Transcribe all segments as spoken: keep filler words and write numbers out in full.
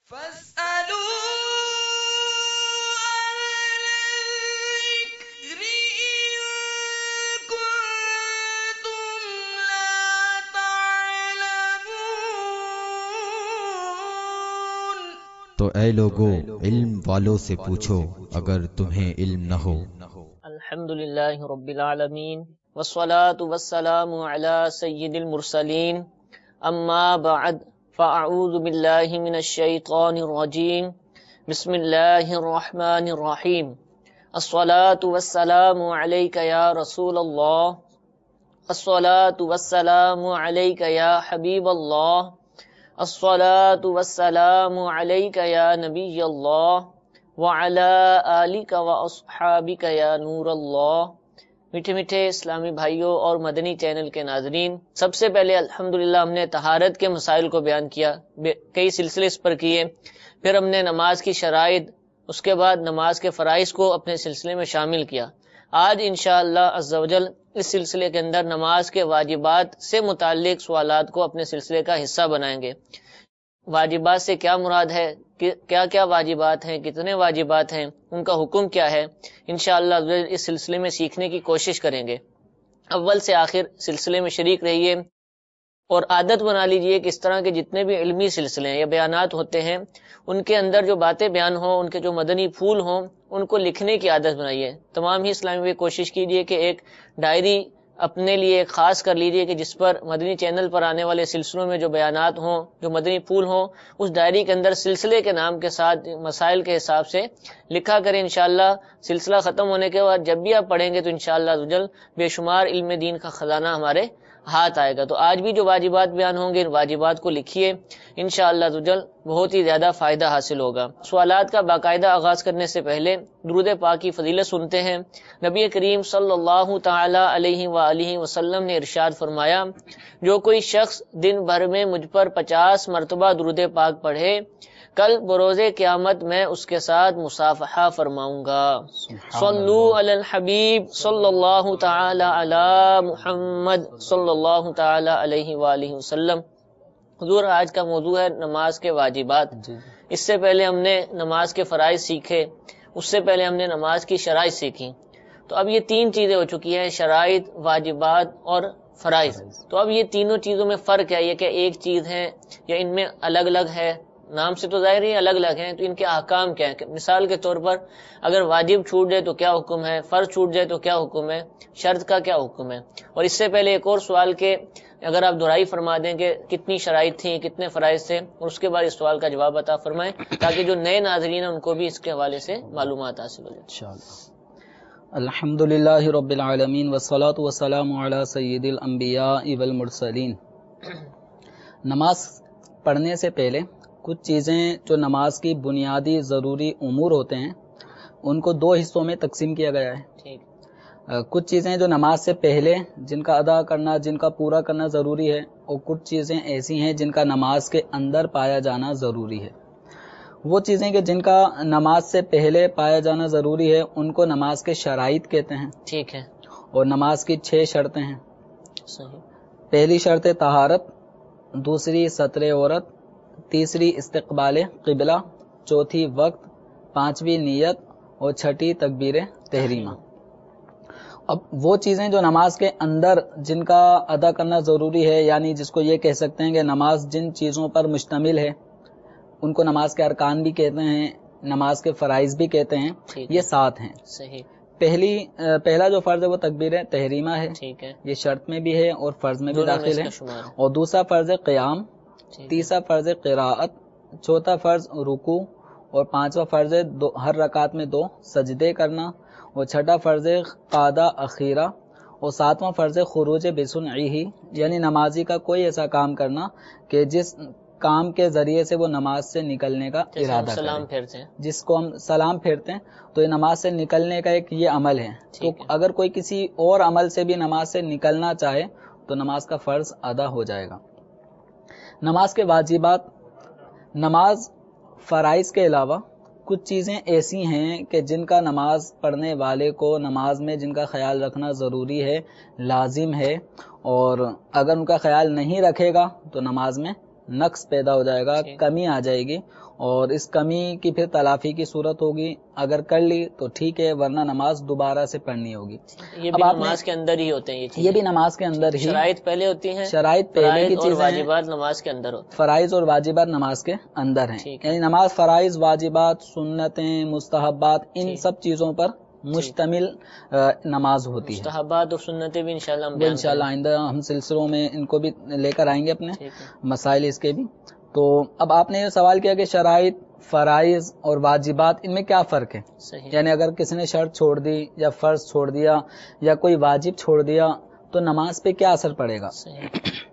فاسألوا أهل الذكر إن كنتم لا تعلمون۔ تو اے لوگو علم والوں سے پوچھو اگر تمہیں علم نہ ہو۔ الحمدللہ رب العالمین والصلاة والسلام علی سید المرسلین، اما بعد فاعوذ باللہ من الشیطان الرجیم، بسم اللہ الرحمن الرحیم۔ الصلاة والسلام علیک یا رسول اللہ، الصلاة والسلام علیک یا حبیب اللہ، الصلاة والسلام علیک یا نبی اللہ، وعلی آلک واصحابک یا نور اللہ۔ میٹھے میٹھے اسلامی بھائیوں اور مدنی چینل کے ناظرین، سب سے پہلے الحمدللہ ہم نے طہارت کے مسائل کو بیان کیا، کئی سلسلے اس پر کیے، پھر ہم نے نماز کی شرائط، اس کے بعد نماز کے فرائض کو اپنے سلسلے میں شامل کیا۔ آج انشاءاللہ عز و جل اس سلسلے کے اندر نماز کے واجبات سے متعلق سوالات کو اپنے سلسلے کا حصہ بنائیں گے۔ واجبات سے کیا مراد ہے، کیا کیا واجبات ہیں، کتنے واجبات ہیں، ان کا حکم کیا ہے، انشاءاللہ اس سلسلے میں سیکھنے کی کوشش کریں گے۔ اول سے آخر سلسلے میں شریک رہیے اور عادت بنا لیجئے کہ اس طرح کے جتنے بھی علمی سلسلے ہیں یا بیانات ہوتے ہیں، ان کے اندر جو باتیں بیان ہوں، ان کے جو مدنی پھول ہوں، ان کو لکھنے کی عادت بنائیے۔ تمام ہی اسلامی بھی کوشش کیجئے کہ ایک ڈائری اپنے لیے خاص کر لیجئے کہ جس پر مدنی چینل پر آنے والے سلسلوں میں جو بیانات ہوں، جو مدنی پھول ہوں، اس ڈائری کے اندر سلسلے کے نام کے ساتھ مسائل کے حساب سے لکھا کریں۔ انشاءاللہ سلسلہ ختم ہونے کے بعد جب بھی آپ پڑھیں گے تو انشاءاللہ عزوجل بے شمار علم دین کا خزانہ ہمارے ہاتھ آئے گا۔ تو آج بھی جو واجبات بیان ہوں گے، ان واجبات کو لکھیے، انشاءاللہ عزوجل بہت ہی زیادہ فائدہ حاصل ہوگا۔ سوالات کا باقاعدہ آغاز کرنے سے پہلے درود پاک کی فضیلت سنتے ہیں۔ نبی کریم صلی اللہ تعالی علیہ وآلہ وسلم نے ارشاد فرمایا، جو کوئی شخص دن بھر میں مجھ پر پچاس مرتبہ درود پاک پڑھے، کل بروز قیامت میں اس کے ساتھ مصافحہ فرماؤں گا۔ صلو علی الحبیب صلی اللہ تعالی علی محمد صلی اللہ تعالی علیہ وآلہ وسلم۔ حضور آج کا موضوع ہے نماز کے واجبات۔ اس سے پہلے ہم نے نماز کے فرائض سیکھے، اس سے پہلے ہم نے نماز کی شرائط سیکھی۔ تو اب یہ تین چیزیں ہو چکی ہیں، شرائط، واجبات اور فرائض۔ تو اب یہ تینوں چیزوں میں فرق ہے، یہ کہ ایک چیز ہے یا ان میں الگ الگ ہے؟ نام سے تو ظاہر ہی الگ الگ ہیں، تو ان کے احکام کیا ہیں؟ مثال کے طور پر اگر واجب چھوٹ جائے تو کیا حکم ہے، فرض چھوٹ جائے تو کیا حکم ہے، شرط کا کیا حکم ہے؟ اور اس سے پہلے ایک اور سوال کہ اگر آپ دہرائی فرما دیں کہ کتنی شرائط تھیں، کتنے فرائض تھے، اور اس کے بعد اس سوال کا جواب عطا فرمائیں تاکہ جو نئے ناظرین ہیں ان کو بھی اس کے حوالے سے معلومات حاصل ہو جائے۔ الحمدللہ رب العالمین والصلاة والسلام علی سید الانبیاء والمرسلین۔ نماز پڑھنے سے پہلے کچھ چیزیں جو نماز کی بنیادی ضروری امور ہوتے ہیں ان کو دو حصوں میں تقسیم کیا گیا ہے۔ کچھ چیزیں جو نماز سے پہلے جن کا ادا کرنا، جن کا پورا کرنا ضروری ہے، اور کچھ چیزیں ایسی ہیں جن کا نماز کے اندر پایا جانا ضروری ہے۔ وہ چیزیں کہ جن کا نماز سے پہلے پایا جانا ضروری ہے ان کو نماز کے شرائط کہتے ہیں، ٹھیک ہے، اور نماز کی چھ شرطیں ہیں۔ صحیح۔ پہلی شرط طہارت، دوسری ستر عورت، تیسری استقبال قبلہ، چوتھی وقت، پانچویں نیت، اور چھٹی تکبیر تحریمہ۔ اب وہ چیزیں جو نماز کے اندر جن کا ادا کرنا ضروری ہے، یعنی جس کو یہ کہہ سکتے ہیں کہ نماز جن چیزوں پر مشتمل ہے ان کو نماز کے ارکان بھی کہتے ہیں، نماز کے فرائض بھی کہتے ہیں، یہ سات ہیں۔ صحیح۔ پہلی پہلا جو فرض ہے وہ تکبیر تحریمہ ہے، ٹھیک ہے، یہ شرط میں بھی ہے اور فرض میں بھی دونوں میں داخل اس ہے۔ کا شمار ہے۔ اور دوسرا فرض قیام، ٹھیک ہے، تیسرا فرض قراءت، چوتھا فرض رکوع، اور پانچواں فرض دو ہر رکعت میں دو سجدے کرنا، اور چھٹا فرض قعدہ اخیرہ، اور ساتواں فرض خروج بسنعہ، یعنی نمازی کا کوئی ایسا کام کرنا کہ جس کام کے ذریعے سے وہ نماز سے نکلنے کا ارادہ سلام کرے، پھیرتے ہیں، جس کو ہم سلام پھیرتے ہیں، تو یہ نماز سے نکلنے کا ایک یہ عمل ہے۔ تو اگر کوئی کسی اور عمل سے بھی نماز سے نکلنا چاہے تو نماز کا فرض ادا ہو جائے گا۔ نماز کے واجبات، نماز فرائض کے علاوہ کچھ چیزیں ایسی ہیں کہ جن کا نماز پڑھنے والے کو نماز میں جن کا خیال رکھنا ضروری ہے، لازم ہے، اور اگر ان کا خیال نہیں رکھے گا تو نماز میں نقص پیدا ہو جائے گا، کمی آ جائے گی، اور اس کمی کی پھر تلافی کی صورت ہوگی. اگر کر لی تو ٹھیک ہے، ورنہ نماز دوبارہ سے پڑھنی ہوگی. یہ بھی نماز کے اندر ہی ہوتے ہیں یہ چیزیں، یہ بھی نماز کے اندر ہی. شرائط پہلے ہوتی ہیں، شرائط پہلے کی اور چیزیں، واجبات نماز کے اندر ہوتے ہیں. فرائض اور واجبات نماز کے اندر ہیں. یعنی نماز فرائض، واجبات، سنتیں، مستحبات، ان سب چیزوں پر مشتمل نماز ہوتی ہے. مستحبات اور سنتیں بھی انشاءاللہ ہم وہ انشاءاللہ آئندہ ہم سلسلوں میں ان کو بھی لے کر آئیں گے اپنے مسائل اس کے بھی. تو اب آپ نے یہ سوال کیا کہ شرائط، فرائض اور واجبات، ان میں کیا فرق ہے؟ صحیح. یعنی اگر کسی نے شرط چھوڑ دی یا فرض چھوڑ دیا یا کوئی واجب چھوڑ دیا تو نماز پہ کیا اثر پڑے گا؟ صحیح.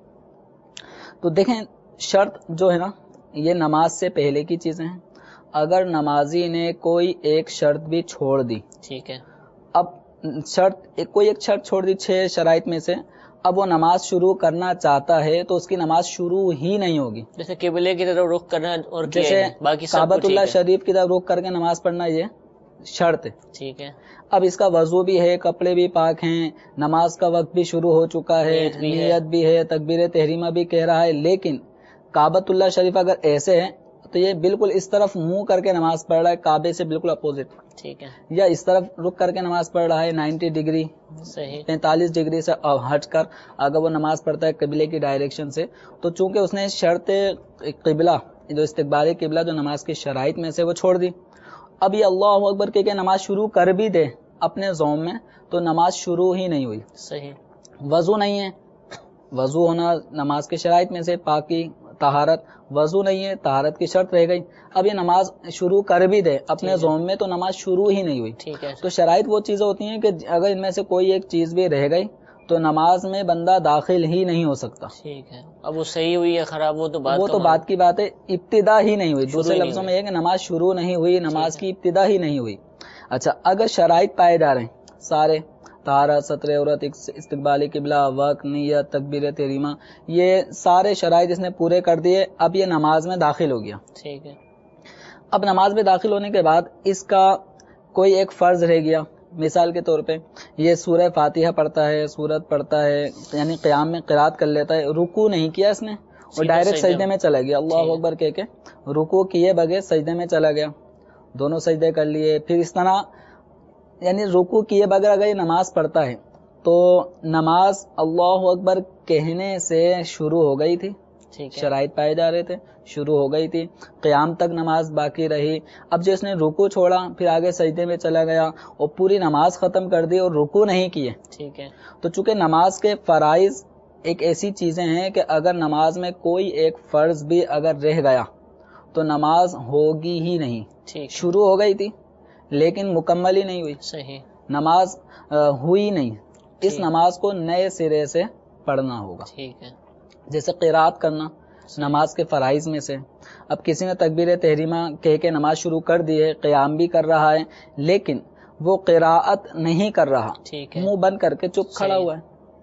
تو دیکھیں، شرط جو ہے نا یہ نماز سے پہلے کی چیزیں ہیں. اگر نمازی نے کوئی ایک شرط بھی چھوڑ دی، ٹھیک ہے، اب شرط کوئی ایک شرط چھوڑ دی چھ شرائط میں سے، اب وہ نماز شروع کرنا چاہتا ہے تو اس کی نماز شروع ہی نہیں ہوگی. جیسے قبلے کی طرف رخ کرنا اور جیسے باقی سب کعبۃ اللہ شریف کی طرف رخ کر کے نماز پڑھنا، یہ شرط ہے. ٹھیک ہے. اب اس کا وضو بھی ہے، کپڑے بھی پاک ہیں، نماز کا وقت بھی شروع ہو چکا ہے، نیت بھی ہے، تکبیر تحریمہ بھی کہہ رہا ہے، لیکن کعبۃ اللہ شریف اگر ایسے ہے تو یہ بالکل اس طرف منہ کر کے نماز پڑھ رہا ہے، کعبے سے بالکل اپوزٹ. ٹھیک ہے. یا اس طرف رک کر کے نماز پڑھ رہا ہے نائنٹی ڈگری، صحیح، پینتالیس ڈگری سے ہٹ کر اگر وہ نماز پڑھتا ہے قبلے کی ڈائریکشن سے، تو چونکہ اس نے شرط قبلہ جو استقبال قبلہ جو نماز کی شرائط میں سے وہ چھوڑ دی، اب یہ اللہ اکبر کہہ کے نماز شروع کر بھی دے اپنے زوم میں تو نماز شروع ہی نہیں ہوئی. صحیح. وضو نہیں ہے، وضو ہونا نماز کے شرائط میں سے، پاکی، طہارت. وضو نہیں ہے، طہارت کی شرط رہ گئی. اب یہ نماز شروع کر بھی دے اپنے زوم میں تو نماز شروع ہی نہیں ہوئی. ٹھیک ہے. تو شرائط وہ چیزیں ہوتی ہیں کہ اگر ان میں سے کوئی ایک چیز بھی رہ گئی تو نماز میں بندہ داخل ہی نہیں ہو سکتا. ٹھیک ہے. اب وہ صحیح ہوئی یا خراب، وہ تو بات وہ تو بات کی بات ہے، ابتدا ہی نہیں ہوئی. دوسرے لفظوں میں یہ کہ نماز شروع نہیں ہوئی، نماز کی ابتدا ہی نہیں ہوئی. اچھا، اگر شرائط پائے جا رہے ہیں سارے، طہارت، ستر عورت، استقبال قبلہ، وقت، نیت، تکبیر تحریمہ، یہ سارے شرائط اس نے پورے کر دیے، اب یہ نماز میں داخل ہو گیا. ٹھیک ہے. اب نماز میں داخل ہونے کے بعد اس کا کوئی ایک فرض رہ گیا. مثال کے طور پہ یہ سورہ فاتحہ پڑھتا ہے، سورت پڑھتا ہے، یعنی قیام میں قرات کر لیتا ہے، رکوع نہیں کیا اس نے اور ڈائریکٹ سجدے میں چلا گیا، اللہ اکبر کہہ کے رکوع کیے بغیر سجدے میں چلا گیا، دونوں سجدے کر لیے. پھر اس طرح یعنی رکوع کیے بغیر اگر یہ نماز پڑھتا ہے تو نماز اللہ اکبر کہنے سے شروع ہو گئی تھی، شرائط پائے جا رہے تھے، شروع ہو گئی تھی، قیام تک نماز باقی رہی. اب جو اس نے رکوع چھوڑا پھر آگے سجدے میں چلا گیا اور پوری نماز ختم کر دی اور رکوع نہیں کیے. ٹھیک ہے. تو چونکہ نماز کے فرائض ایک ایسی چیزیں ہیں کہ اگر نماز میں کوئی ایک فرض بھی اگر رہ گیا تو نماز ہوگی ہی نہیں. شروع ہو گئی تھی لیکن مکمل ہی نہیں ہوئی. صحیح. نماز ہوئی نہیں. اس نماز کو نئے سرے سے پڑھنا ہوگا. ٹھیک ہے. جیسے جیسے قرات کرنا نماز کے فرائض میں سے. اب کسی نے تکبیر تحریمہ کہہ کے نماز شروع کر دی ہے، قیام بھی کر رہا ہے، لیکن وہ قراءت نہیں کر رہا، منہ بند کر کے چپ کھڑا ہوا ہے.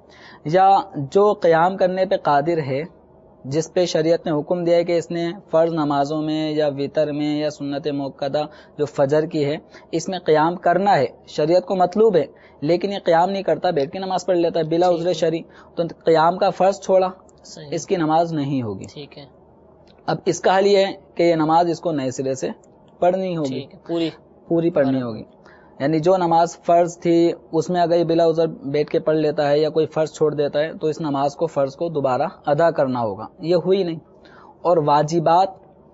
یا جو قیام کرنے پہ قادر ہے، جس پہ شریعت نے حکم دیا ہے کہ اس نے فرض نمازوں میں یا وتر میں یا سنت موقدہ جو فجر کی ہے اس میں قیام کرنا ہے، شریعت کو مطلوب ہے، لیکن یہ قیام نہیں کرتا، بیٹھ کے نماز پڑھ لیتا ہے بلا عذر شرعی، تو قیام کا فرض چھوڑا، اس کی نماز نہیں ہوگی. ٹھیک ہے. اب اس کا حل یہ ہے کہ یہ نماز اس کو نئے سرے سے پڑھنی ہوگی، پوری پوری پڑھنی ہوگی. یعنی جو نماز فرض تھی اس میں اگر بلا عذر بیٹھ کے پڑھ لیتا ہے یا کوئی فرض چھوڑ دیتا ہے تو اس نماز کو فرض کو دوبارہ ادا کرنا ہوگا، یہ ہوئی نہیں. اور واجبات،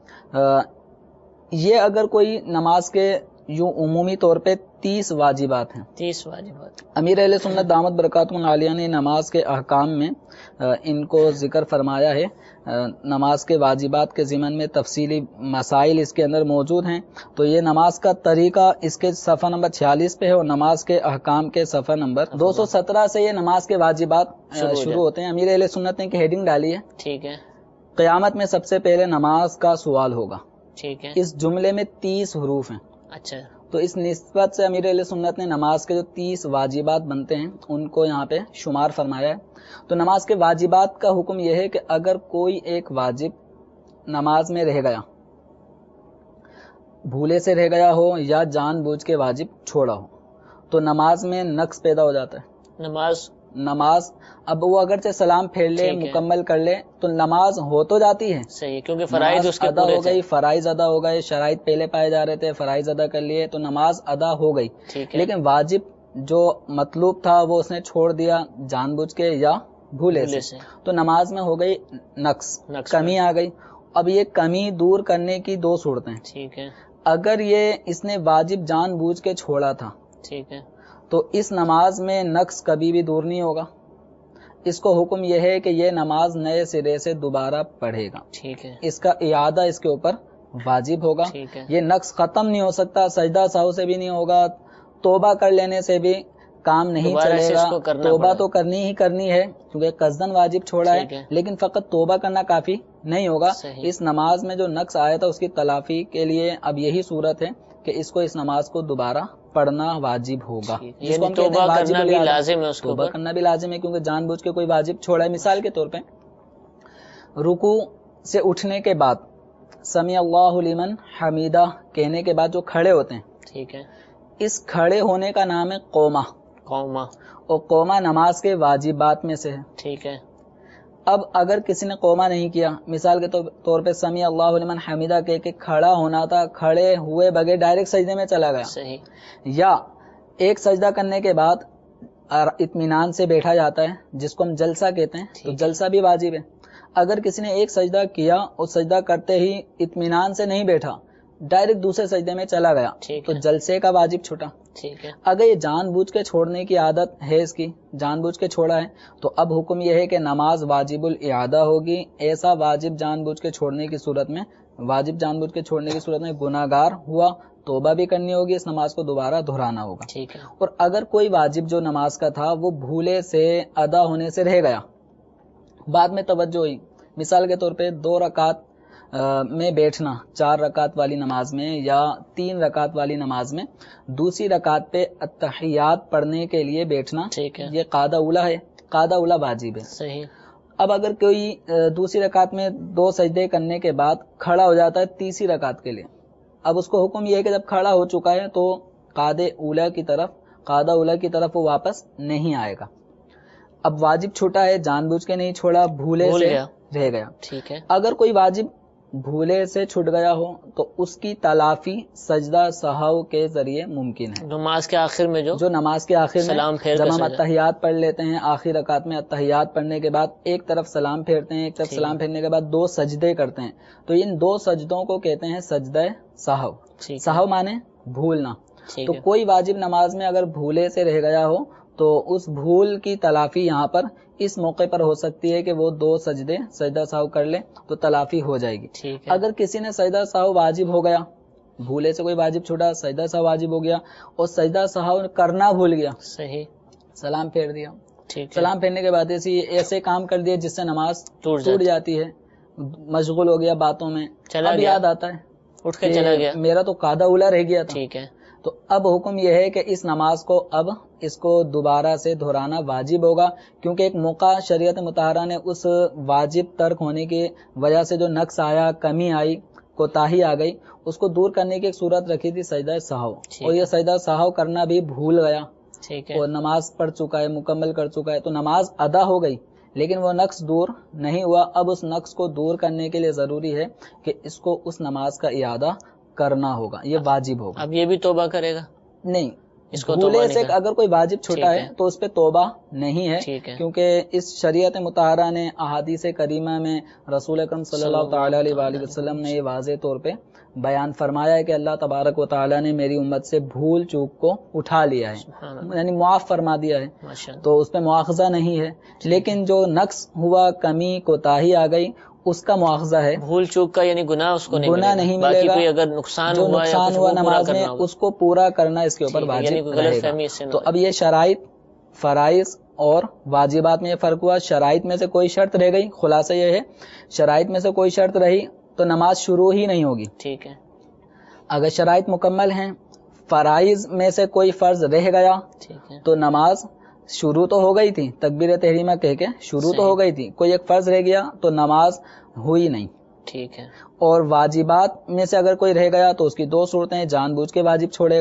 یہ اگر کوئی نماز کے یوں عمومی طور پہ تیس واجبات ہیں. تیس واجبات. امیر اہل سنت دامت برکاتہ العالیہ نے نماز کے احکام میں ان کو ذکر فرمایا ہے. نماز کے واجبات کے ضمن میں تفصیلی مسائل اس کے اندر موجود ہیں. تو یہ نماز کا طریقہ اس کے صفحہ نمبر چھیالیس پہ ہے اور نماز کے احکام کے صفحہ نمبر دو سو سترہ سے یہ نماز کے واجبات شروع ہوتے ہیں. امیر اہل سنت نے ایک ہیڈنگ ڈالی ہے. ٹھیک ہے. قیامت میں سب سے پہلے نماز کا سوال ہوگا. ٹھیک ہے. اس جملے میں تیس حروف ہیں. اچھا. تو اس نسبت سے امیر اہل سنت نے نماز کے جو تیس واجبات بنتے ہیں ان کو یہاں پہ شمار فرمایا ہے. تو نماز کے واجبات کا حکم یہ ہے کہ اگر کوئی ایک واجب نماز میں رہ گیا، بھولے سے رہ گیا ہو یا جان بوجھ کے واجب چھوڑا ہو، تو نماز میں نقص پیدا ہو جاتا ہے. نماز نماز اب وہ اگرچہ سلام پھیر لے ٹھیک ہے۔ مکمل کر لے تو نماز ہو تو جاتی ہے، صحیح، کیونکہ فرائض نماز اس کے ادا پورے ہو تھے۔ گئی، فرائض ادا ہو گئے، شرائط پہلے پائے جا رہے تھے، فرائض ادا کر لیے تو نماز ادا ہو گئی، ٹھیک ہے، لیکن واجب جو مطلوب تھا وہ اس نے چھوڑ دیا جان بوجھ کے یا بھولے بھولے سے، سے تو نماز میں ہو گئی نقص، نقص کمی آ گئی۔ اب یہ کمی دور کرنے کی دو صورتیں، ٹھیک ہے، اگر یہ اس نے واجب جان بوجھ کے چھوڑا تھا ٹھیک ہے، تو اس نماز میں نقص کبھی بھی دور نہیں ہوگا، اس کو حکم یہ ہے کہ یہ نماز نئے سرے سے دوبارہ پڑھے گا، ٹھیک ہے، اس کا اعادہ اس کے اوپر واجب ہوگا، ٹھیک ہے، یہ نقص ختم نہیں ہو سکتا، سجدہ سہو سے بھی نہیں ہوگا، توبہ کر لینے سے بھی کام نہیں دوبارہ چلے سے گا، اس کو کرنا توبہ پڑے تو کرنی ہی کرنی ہے کیونکہ قصدن واجب چھوڑا ٹھیک ہے، ہے، لیکن فقط توبہ کرنا کافی نہیں ہوگا، صحیح، اس نماز میں جو نقص آیا تھا اس کی تلافی کے لیے اب یہی صورت ہے کہ اس کو اس نماز کو دوبارہ پڑھنا واجب ہوگا، ٹھیک ہے، جس کو یعنی ہم کہتے ہیں توبہ واجب کرنا بھی الاعادہ۔ لازم ہے اس کے توبہ اوپر، کرنا بھی لازم ہے کیونکہ جان بوجھ کے کوئی واجب چھوڑا ہے۔ مثال کے طور پہ رکوع سے اٹھنے کے بعد سمیع اللہ لمن حمیدہ کہنے کے بعد جو کھڑے ہوتے ہیں، ٹھیک ہے، اس کھڑے ہونے کا نام ہے قومہ، قومہ، اور قومہ نماز کے واجبات میں سے ہے۔ ٹھیک ہے، اب اگر کسی نے قومہ نہیں کیا، مثال کے طور پہ سمیع اللہ لمن حمیدہ کہہ کے کھڑا ہونا تھا، کھڑے ہوئے بغیر ڈائریکٹ سجدے میں چلا گیا، صحیح، یا ایک سجدہ کرنے کے بعد اطمینان سے بیٹھا جاتا ہے جس کو ہم جلسہ کہتے ہیں، تو ٹھیک ہے، جلسہ بھی واجب ہے۔ اگر کسی نے ایک سجدہ کیا اور سجدہ کرتے ہی اطمینان سے نہیں بیٹھا، ڈائریکٹ دوسرے سجدے میں چلا گیا، ٹھیک تو ہے، جلسے کا واجب چھوٹا۔ ٹھیک ہے، اگر یہ جان بوجھ کے چھوڑنے کی عادت ہے، اس کی جان بوجھ کے چھوڑا ہے، تو اب حکم یہ ہے کہ نماز واجب الاعادہ ہوگی۔ ایسا واجب جان بوجھ کے چھوڑنے کی صورت میں واجب جان بوجھ کے چھوڑنے کی صورت میں گناہگار ہوا، توبہ بھی کرنی ہوگی، اس نماز کو دوبارہ دہرانا ہوگا۔ ٹھیک ہے، اور اگر کوئی واجب جو نماز کا تھا وہ بھولے سے ادا ہونے سے رہ گیا، بعد میں توجہ ہوئی، مثال کے طور پہ دو رکعت میں بیٹھنا چار رکعت والی نماز میں یا تین رکعت والی نماز میں، دوسری رکعت پہ التحیات پڑھنے کے لیے بیٹھنا، ٹھیک ہے، یہ قاعدہ اولا ہے، قاعدہ اولا واجب ہے۔ صحیح، اب اگر کوئی دوسری رکعت میں دو سجدے کرنے کے بعد کھڑا ہو جاتا ہے تیسری رکعت کے لیے، اب اس کو حکم یہ ہے کہ جب کھڑا ہو چکا ہے تو قاعدہ اولا کی طرف قاعدہ اولا کی طرف وہ واپس نہیں آئے گا۔ اب واجب چھوٹا ہے، جان بوجھ کے نہیں چھوڑا، بھولے بھول سے گیا، رہ گیا۔ ٹھیک ہے، اگر کوئی واجب بھولے سے چھٹ گیا ہو تو اس کی تلافی سجدہ سہو کے ذریعے ممکن ہے۔ نماز کے آخر میں جو جو نماز کے آخر میں سلام پھیر جب کے ہم سجدہ، اتحیات پڑھ لیتے ہیں، آخری رکعت میں اتحیات پڑھنے کے بعد ایک طرف سلام پھیرتے ہیں، ایک طرف ٹھیک سلام پھیرنے کے بعد دو سجدے کرتے ہیں، تو ان دو سجدوں کو کہتے ہیں سجدہ سہو۔ ٹھیک ہے، سہو مانے بھولنا۔ ٹھیک تو ہے، کوئی واجب نماز میں اگر بھولے سے رہ گیا ہو تو اس بھول کی تلافی یہاں پر اس موقع پر ہو سکتی ہے کہ وہ دو سجدے سجدہ سہو کر لے تو تلافی ہو جائے گی۔ ٹھیک ہے، اگر کسی نے سجدہ سہو واجب ہو گیا، بھولے سے کوئی واجب چھوٹا، سجدہ سہو واجب ہو گیا اور سجدہ سہو کرنا بھول گیا، صحیح، سلام پھیر دیا، ٹھیک ہے، سلام پھیرنے کے بعد ایسی ایسے کام کر دیے جس سے نماز ٹوٹ ٹوٹ جاتی، جاتی ہے، مشغول ہو گیا باتوں میں، چلا اب گیا، یاد آتا ہے اٹھ کے کہ چلا گیا، میرا تو قاعدہ اولا رہ گیا تھا، ٹھیک ہے، تو اب حکم یہ ہے کہ اس نماز کو اب اس کو دوبارہ سے دہرانا واجب ہوگا، کیونکہ ایک موقع شریعت مطہرہ نے اس واجب ترک ہونے کی وجہ سے جو نقص آیا، کمی آئی، کوتاہی آ گئی، اس کو دور کرنے کی ایک صورت رکھی تھی سجدہ سہو، اور یہ سجدہ سہو کرنا بھی بھول گیا ٹھیک ہے، اور نماز پڑھ چکا ہے، مکمل کر چکا ہے، تو نماز ادا ہو گئی لیکن وہ نقص دور نہیں ہوا۔ اب اس نقص کو دور کرنے کے لیے ضروری ہے کہ اس کو اس نماز کا اعادہ کرنا ہوگا، یہ واجب ہوگا۔ اب یہ بھی توبہ کرے گا، نہیں، اس کو بھولے توبہ سے نہیں کر- اگر کوئی واجب چھوٹا ٹھیک ہے ہے، تو اس پہ توبہ نہیں ہے، ٹھیک ہے، کیونکہ اس شریعت مطہرہ نے احادیث کریمہ میں رسول اکرم صلی اللہ تعالی علیہ وآلہ وسلم نے یہ واضح طور پہ بیان فرمایا ہے کہ اللہ تبارک و تعالی نے میری امت سے بھول چوک کو اٹھا لیا ہے، سبحان اللہ، یعنی معاف فرما دیا ہے، ماشاء اللہ، تو اس پہ مواخذہ نہیں ہے، لیکن جو نقص ہوا، کمی کوتاہی آ گئی، اس کا مواخذہ ہے، بھول چوک کا یعنی گناہ اس کو نہیں گناہ ملے گا، نہیں ملے باقی گا، کوئی اگر نقصان جو ہوا یا نقصان کچھ ہوا وہ پورا نماز میں کرنا ہوگا، اس کو پورا کرنا اس کے اوپر ٹھیک ہے، یعنی واجب کوئی غلط رہے گا۔ فہمی اس سے نہ تو ہو اب یہ شرائط، فرائض اور واجبات میں یہ فرق ہوا، شرائط میں سے کوئی شرط رہ گئی، خلاصہ یہ ہے شرائط میں سے کوئی شرط رہی تو نماز شروع ہی نہیں ہوگی۔ ٹھیک ہے، اگر شرائط مکمل ہیں، فرائض میں سے کوئی فرض رہ گیا ٹھیک ہے، تو نماز شروع تو ہو گئی تھی، تکبیر تحریمہ کہہ کے شروع تو صحیح، ہو گئی تھی، کوئی ایک فرض رہ گیا تو نماز ہوئی نہیں۔ ٹھیک ہے، اور واجبات میں سے اگر کوئی رہ گیا تو اس کی دو صورتیں، جان بوجھ کے واجب چھوڑے گا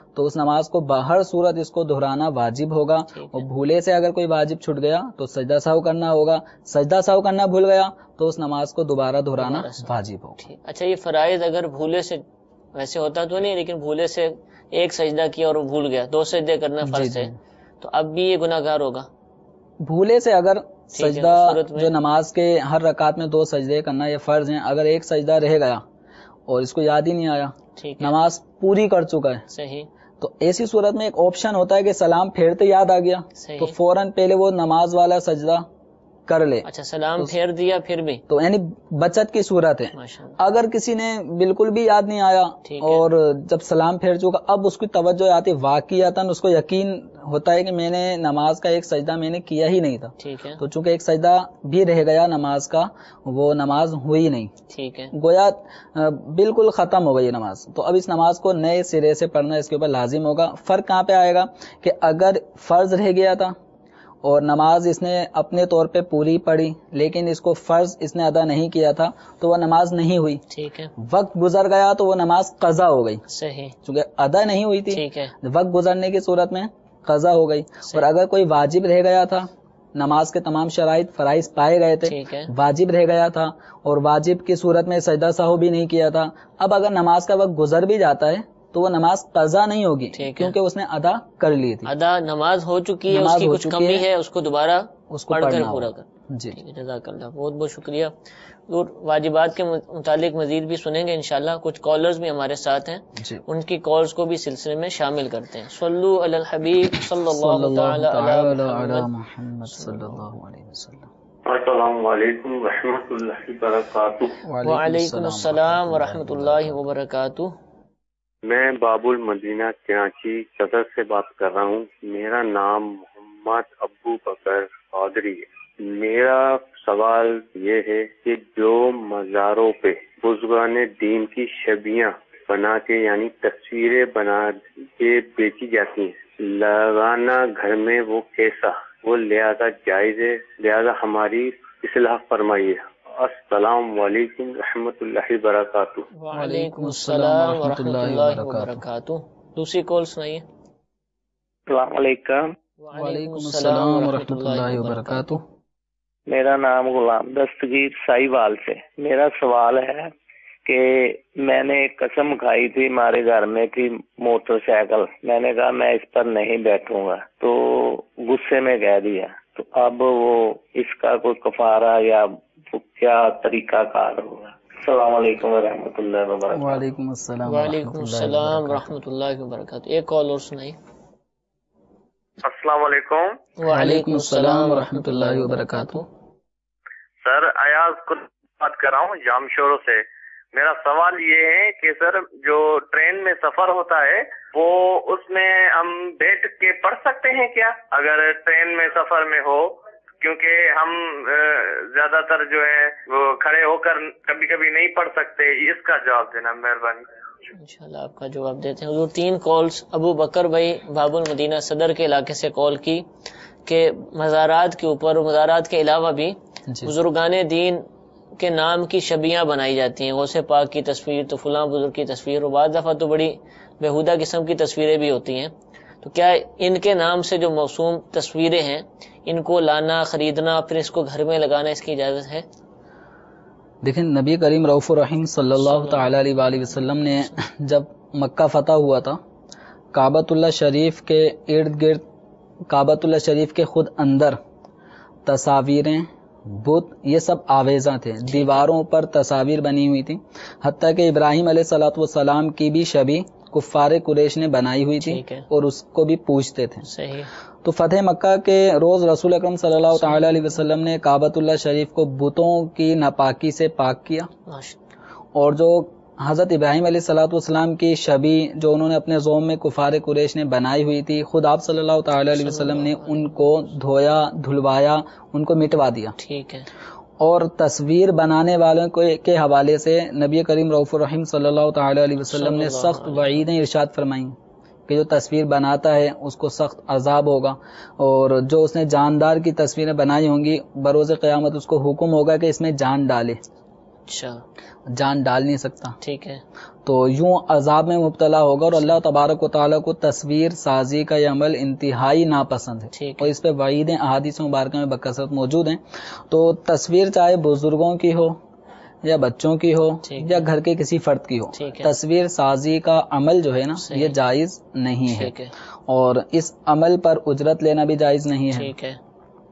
تو اس نماز کو بہر صورت اس کو دہرانا واجب ہوگا، اور بھولے سے اگر کوئی واجب چھٹ گیا تو سجدہ سہو کرنا ہوگا، سجدہ سہو کرنا بھول گیا تو اس نماز کو دوبارہ دہرانا واجب ہوگا۔ اچھا یہ فرائض اگر بھولے سے، ویسے ہوتا تو نہیں لیکن بھولے سے ایک سجدہ کیا اور بھول گیا، دو سجدے کرنا فرض ہے، تو اب بھی یہ گناہ گار ہوگا؟ بھولے سے اگر سجدہ جو نماز کے ہر رکعت میں دو سجدے کرنا یہ فرض ہیں، اگر ایک سجدہ رہ گیا اور اس کو یاد ہی نہیں آیا، نماز پوری کر چکا ہے، صحیح، تو ایسی صورت میں ایک آپشن ہوتا ہے کہ سلام پھیرتے یاد آ گیا تو فوراً پہلے وہ نماز والا سجدہ کر لے۔ اچھا سلام پھیر دیا پھر بھی تو یعنی بچت کی صورت ہے۔ اگر کسی نے بالکل بھی یاد نہیں آیا اور جب سلام پھیر چکا اب اس کی توجہ آتی واقعتاً اس کو یقین ہوتا ہے کہ میں نے نماز کا ایک سجدہ میں نے کیا ہی نہیں تھا، تو چونکہ ایک سجدہ بھی رہ گیا نماز کا، وہ نماز ہوئی نہیں، ٹھیک ہے، گویا بالکل ختم ہو گئی نماز، تو اب اس نماز کو نئے سرے سے پڑھنا اس کے اوپر لازم ہوگا۔ فرق کہاں پہ آئے گا کہ اگر فرض رہ گیا تھا اور نماز اس نے اپنے طور پہ پوری پڑھی لیکن اس کو فرض اس نے ادا نہیں کیا تھا تو وہ نماز نہیں ہوئی، ٹھیک ہے، وقت گزر گیا تو وہ نماز قضا ہو گئی، صحیح، چونکہ ادا نہیں ہوئی تھی، ٹھیک ہے، وقت گزرنے کی صورت میں قضا ہو گئی۔ اور اگر کوئی واجب رہ گیا تھا، نماز کے تمام شرائط فرائض پائے گئے تھے، واجب رہ گیا تھا اور واجب کی صورت میں سجدہ سہو بھی نہیں کیا تھا، اب اگر نماز کا وقت گزر بھی جاتا ہے تو وہ نماز قضا نہیں ہوگی کیونکہ اس نے ادا کر لی تھی، ادا نماز ہو چکی ہے، اس کی کچھ کمی ہے، اس کو دوبارہ اس کو پڑھ کر پورا کر۔ جی جزاک اللہ، بہت بہت شکریہ۔ اور واجبات کے متعلق مزید بھی سنیں گے انشاءاللہ، کچھ کالرز بھی ہمارے ساتھ ہیں، ان کی کالز کو بھی سلسلے میں شامل کرتے ہیں۔ صلو علی الحبیب صلی اللہ تعالی علی محمد صلی اللہ علیہ وسلم۔ السلام علیکم ورحمۃ اللہ وبرکاتہ۔ وعلیکم السلام ورحمۃ اللہ وبرکاتہ۔ میں باب المدینہ کراچی صدر سے بات کر رہا ہوں۔ میرا نام محمد ابو بکر قادری ہے۔ میرا سوال یہ ہے کہ جو مزاروں پہ بزرگان دین کی شبیاں بنا کے یعنی تصویریں بنا کے بیچی جاتی ہیں، لگانا گھر میں وہ کیسا، وہ لہذا جائز ہے، لہذا ہماری اصلاح فرمائیے۔ السلام علیکم رحمۃ اللہ وبرکاتہ۔ وعلیکم السلام ورحمۃ اللہ وبرکاتہ۔ دوسری کال سنائیے۔ السلام علیکم۔ وعلیکم السلام ورحمۃ اللہ وبرکاتہ۔ میرا نام غلام دستگیر سائیوال سے۔ میرا سوال ہے کہ میں نے ایک قسم کھائی تھی، ہمارے گھر میں تھی موٹر سائیکل، میں نے کہا میں اس پر نہیں بیٹھوں گا، تو غصے میں کہہ دیا، تو اب وہ اس کا کوئی کفارہ یا کیا طریقہ کار ہوگا؟ السلام علیکم ورحمۃ اللہ وبرکاتہ۔ وعلیکم السلام وعلیکم السلام ورحمۃ اللہ وبرکاتہ۔ ایک کال اور سنائی۔ السلام علیکم۔ وعلیکم السلام ورحمۃ اللہ وبرکاتہ۔ سر ایاز کو بات کر رہا ہوں جام شوروں سے۔ میرا سوال یہ ہے کہ سر جو ٹرین میں سفر ہوتا ہے وہ اس میں ہم بیٹھ کے پڑھ سکتے ہیں کیا اگر ٹرین میں سفر میں ہو؟ کیونکہ ہم زیادہ تر جو ہے وہ کھڑے ہو کر کبھی کبھی نہیں پڑھ سکتے، اس کا جواب دینا مہربانی۔ انشاءاللہ آپ کا جواب دیتے ہیں۔ حضور تین کالز ابو بکر بھائی باب المدینہ صدر کے علاقے سے کال کی کہ مزارات کے اوپر، مزارات کے علاوہ بھی بزرگان دین کے نام کی شبیاں بنائی جاتی ہیں، غوث پاک کی تصویر تو فلاں بزرگ کی تصویر، اور بعض دفعہ تو بڑی بےہودہ قسم کی تصویریں بھی ہوتی ہیں، تو کیا ان کے نام سے جو موسوم تصویریں ہیں ان کو لانا، خریدنا، پھر اس کو گھر میں لگانا، اس کی اجازت ہے؟ دیکھیں نبی کریم رؤوف الرحیم صلی اللہ تعالی علیہ وآلہ وسلم نے جب مکہ فتح ہوا تھا، کعبۃ اللہ شریف کے ارد گرد، کعبۃ اللہ شریف کے خود اندر تصاویریں، بت، یہ سب آویزاں تھے، دیواروں پر تصاویر بنی ہوئی تھی، حتیٰ کہ ابراہیم علیہ الصلوۃ والسلام کی بھی شبیہ کفار قریش نے بنائی ہوئی تھی اور اس کو بھی پوجتے تھے۔ صحیح۔ تو فتح مکہ کے روز رسول اکرم صلی اللہ تعالی علیہ وسلم نے کعبۃ اللہ شریف کو بتوں کی ناپاکی سے پاک کیا، اور جو حضرت ابراہیم علیہ الصلوۃ والسلام کی شبیہ جو انہوں نے اپنے زوم میں کفار قریش نے بنائی ہوئی تھی، خود آپ صلی اللہ تعالی علیہ وسلم نے ان کو دھویا، دھلوایا، ان کو مٹوا دیا۔ ٹھیک ہے۔ اور تصویر بنانے والوں کے حوالے سے نبی کریم رؤوف الرحیم صلی اللہ تعالی علیہ وسلم نے سخت وعیدیں ارشاد فرمائیں کہ جو تصویر بناتا ہے اس کو سخت عذاب ہوگا، اور جو اس نے جاندار کی تصویریں بنائی ہوں گی بروز قیامت اس کو حکم ہوگا کہ اس میں جان ڈالے۔ اچھا، جان ڈال نہیں سکتا، ٹھیک ہے، تو یوں عذاب میں مبتلا ہوگا. اور اللہ تبارک و تعالیٰ کو تصویر سازی کا یہ عمل انتہائی ناپسند ہے، ٹھیک ہے، اور اس پہ وعیدیں احادیث مبارکہ میں بکثرت موجود ہیں. تو تصویر چاہے بزرگوں کی ہو یا بچوں کی ہو ٹھیک یا ہے، گھر کے کسی فرد کی ہو، ٹھیک ہے، تصویر سازی کا عمل جو ہے نا صحیح، یہ جائز نہیں ہے، ٹھیک ہے، اور اس عمل پر اجرت لینا بھی جائز نہیں ہے. ٹھیک ہے،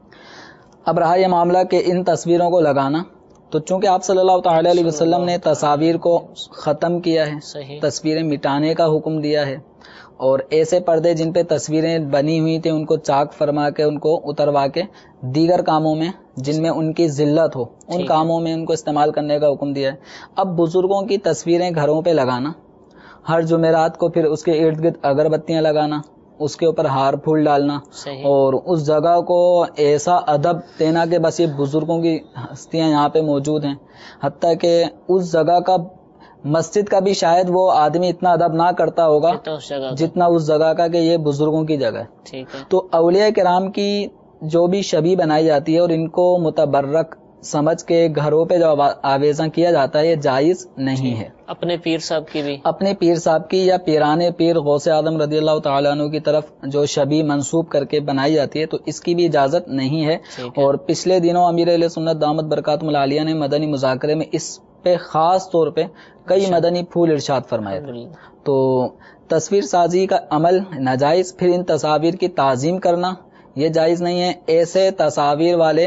اب رہا یہ معاملہ کہ ان تصویروں کو لگانا، تو چونکہ آپ صلی اللہ تعالی علیہ وسلم نے تصاویر کو ختم کیا ہے، صحیح، تصویریں مٹانے کا حکم دیا ہے، اور ایسے پردے جن پہ تصویریں بنی ہوئی تھیں ان کو چاک فرما کے ان کو اتروا کے دیگر کاموں میں جن میں ان کی ذلت ہو ان ٹھیک ہے، کاموں میں ان کو استعمال کرنے کا حکم دیا ہے. اب بزرگوں کی تصویریں گھروں پہ لگانا، ہر جمعرات کو پھر اس کے ارد گرد اگربتیاں لگانا، اس کے اوپر ہار پھول ڈالنا، صحیح، اور اس جگہ کو ایسا ادب دینا کہ بس یہ بزرگوں کی ہستیاں یہاں پہ موجود ہیں، حتیٰ کہ اس جگہ کا مسجد کا بھی شاید وہ آدمی اتنا ادب نہ کرتا ہوگا کتنا اس جگہ کا؟ جتنا اس جگہ کا کہ یہ بزرگوں کی جگہ ہے. ٹھیک ہے، تو اولیاء کرام کی جو بھی شبیہ بنائی جاتی ہے اور ان کو متبرک سمجھ کے گھروں پہ جو آویزاں کیا جاتا ہے یہ جائز نہیں ہے. اپنے پیر صاحب کی بھی، اپنے پیر صاحب کی یا پیران پیر غوث اعظم رضی اللہ تعالیٰ عنہ کی طرف جو شبیہ منسوب کر کے بنائی جاتی ہے تو اس کی بھی اجازت نہیں ہے. ٹھیک ہے، اور پچھلے دنوں امیر اہل سنت دامت برکاتہم العالیہ نے مدنی مذاکرے میں اس پہ خاص طور پہ کئی مدنی پھول ارشاد فرمائے تھے. الحمدللہ، تو تصویر سازی کا عمل ناجائز، پھر ان تصاویر کی تعظیم کرنا یہ جائز نہیں ہے. ایسے تصاویر والے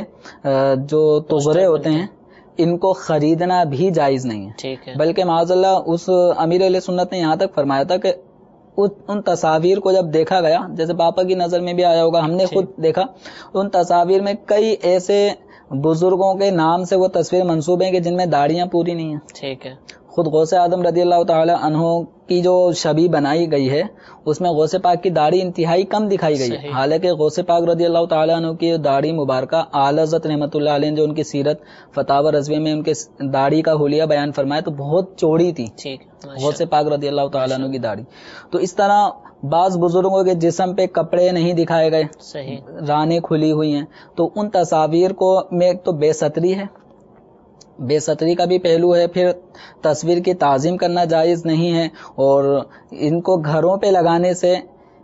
جو تغرے ہوتے ہیں ان کو خریدنا بھی جائز نہیں ہے. ٹھیک ہے، بلکہ معاذ اللہ اس امیر علیہ سنت نے یہاں تک فرمایا تھا کہ ان تصاویر کو جب دیکھا گیا، جیسے پاپا کی نظر میں بھی آیا ہوگا، ہم نے خود دیکھا، ان تصاویر میں کئی ایسے بزرگوں کے نام سے وہ تصویر منسوب ہیں کہ جن میں داڑیاں پوری نہیں ہیں. ٹھیک ہے، خود غوث اعظم رضی اللہ تعالی عنہ کی جو شبیہ بنائی گئی ہے اس میں غوث پاک کی داڑھی انتہائی کم دکھائی گئی ہے، صحیح، حالانکہ غوث پاک رضی اللہ تعالی عنہ کی داڑھی مبارکہ اعلی حضرت رحمۃ اللہ علیہ نے جو ان کی سیرت فتاوی رضویہ میں ان کے داڑھی کا حلیہ بیان فرمایا تو بہت چوڑی تھی ٹھیک، غوث پاک رضی اللہ تعالی عنہ کی داڑھی. تو اس طرح بعض بزرگوں کے جسم پہ کپڑے نہیں دکھائے گئے، صحیح، رانیں کھلی ہوئی ہیں، تو ان تصاویر کو میں ایک تو بے ستری ہے، بے ستری کا بھی پہلو ہے، پھر تصویر کی تعظیم کرنا جائز نہیں ہے، اور ان کو گھروں پہ لگانے سے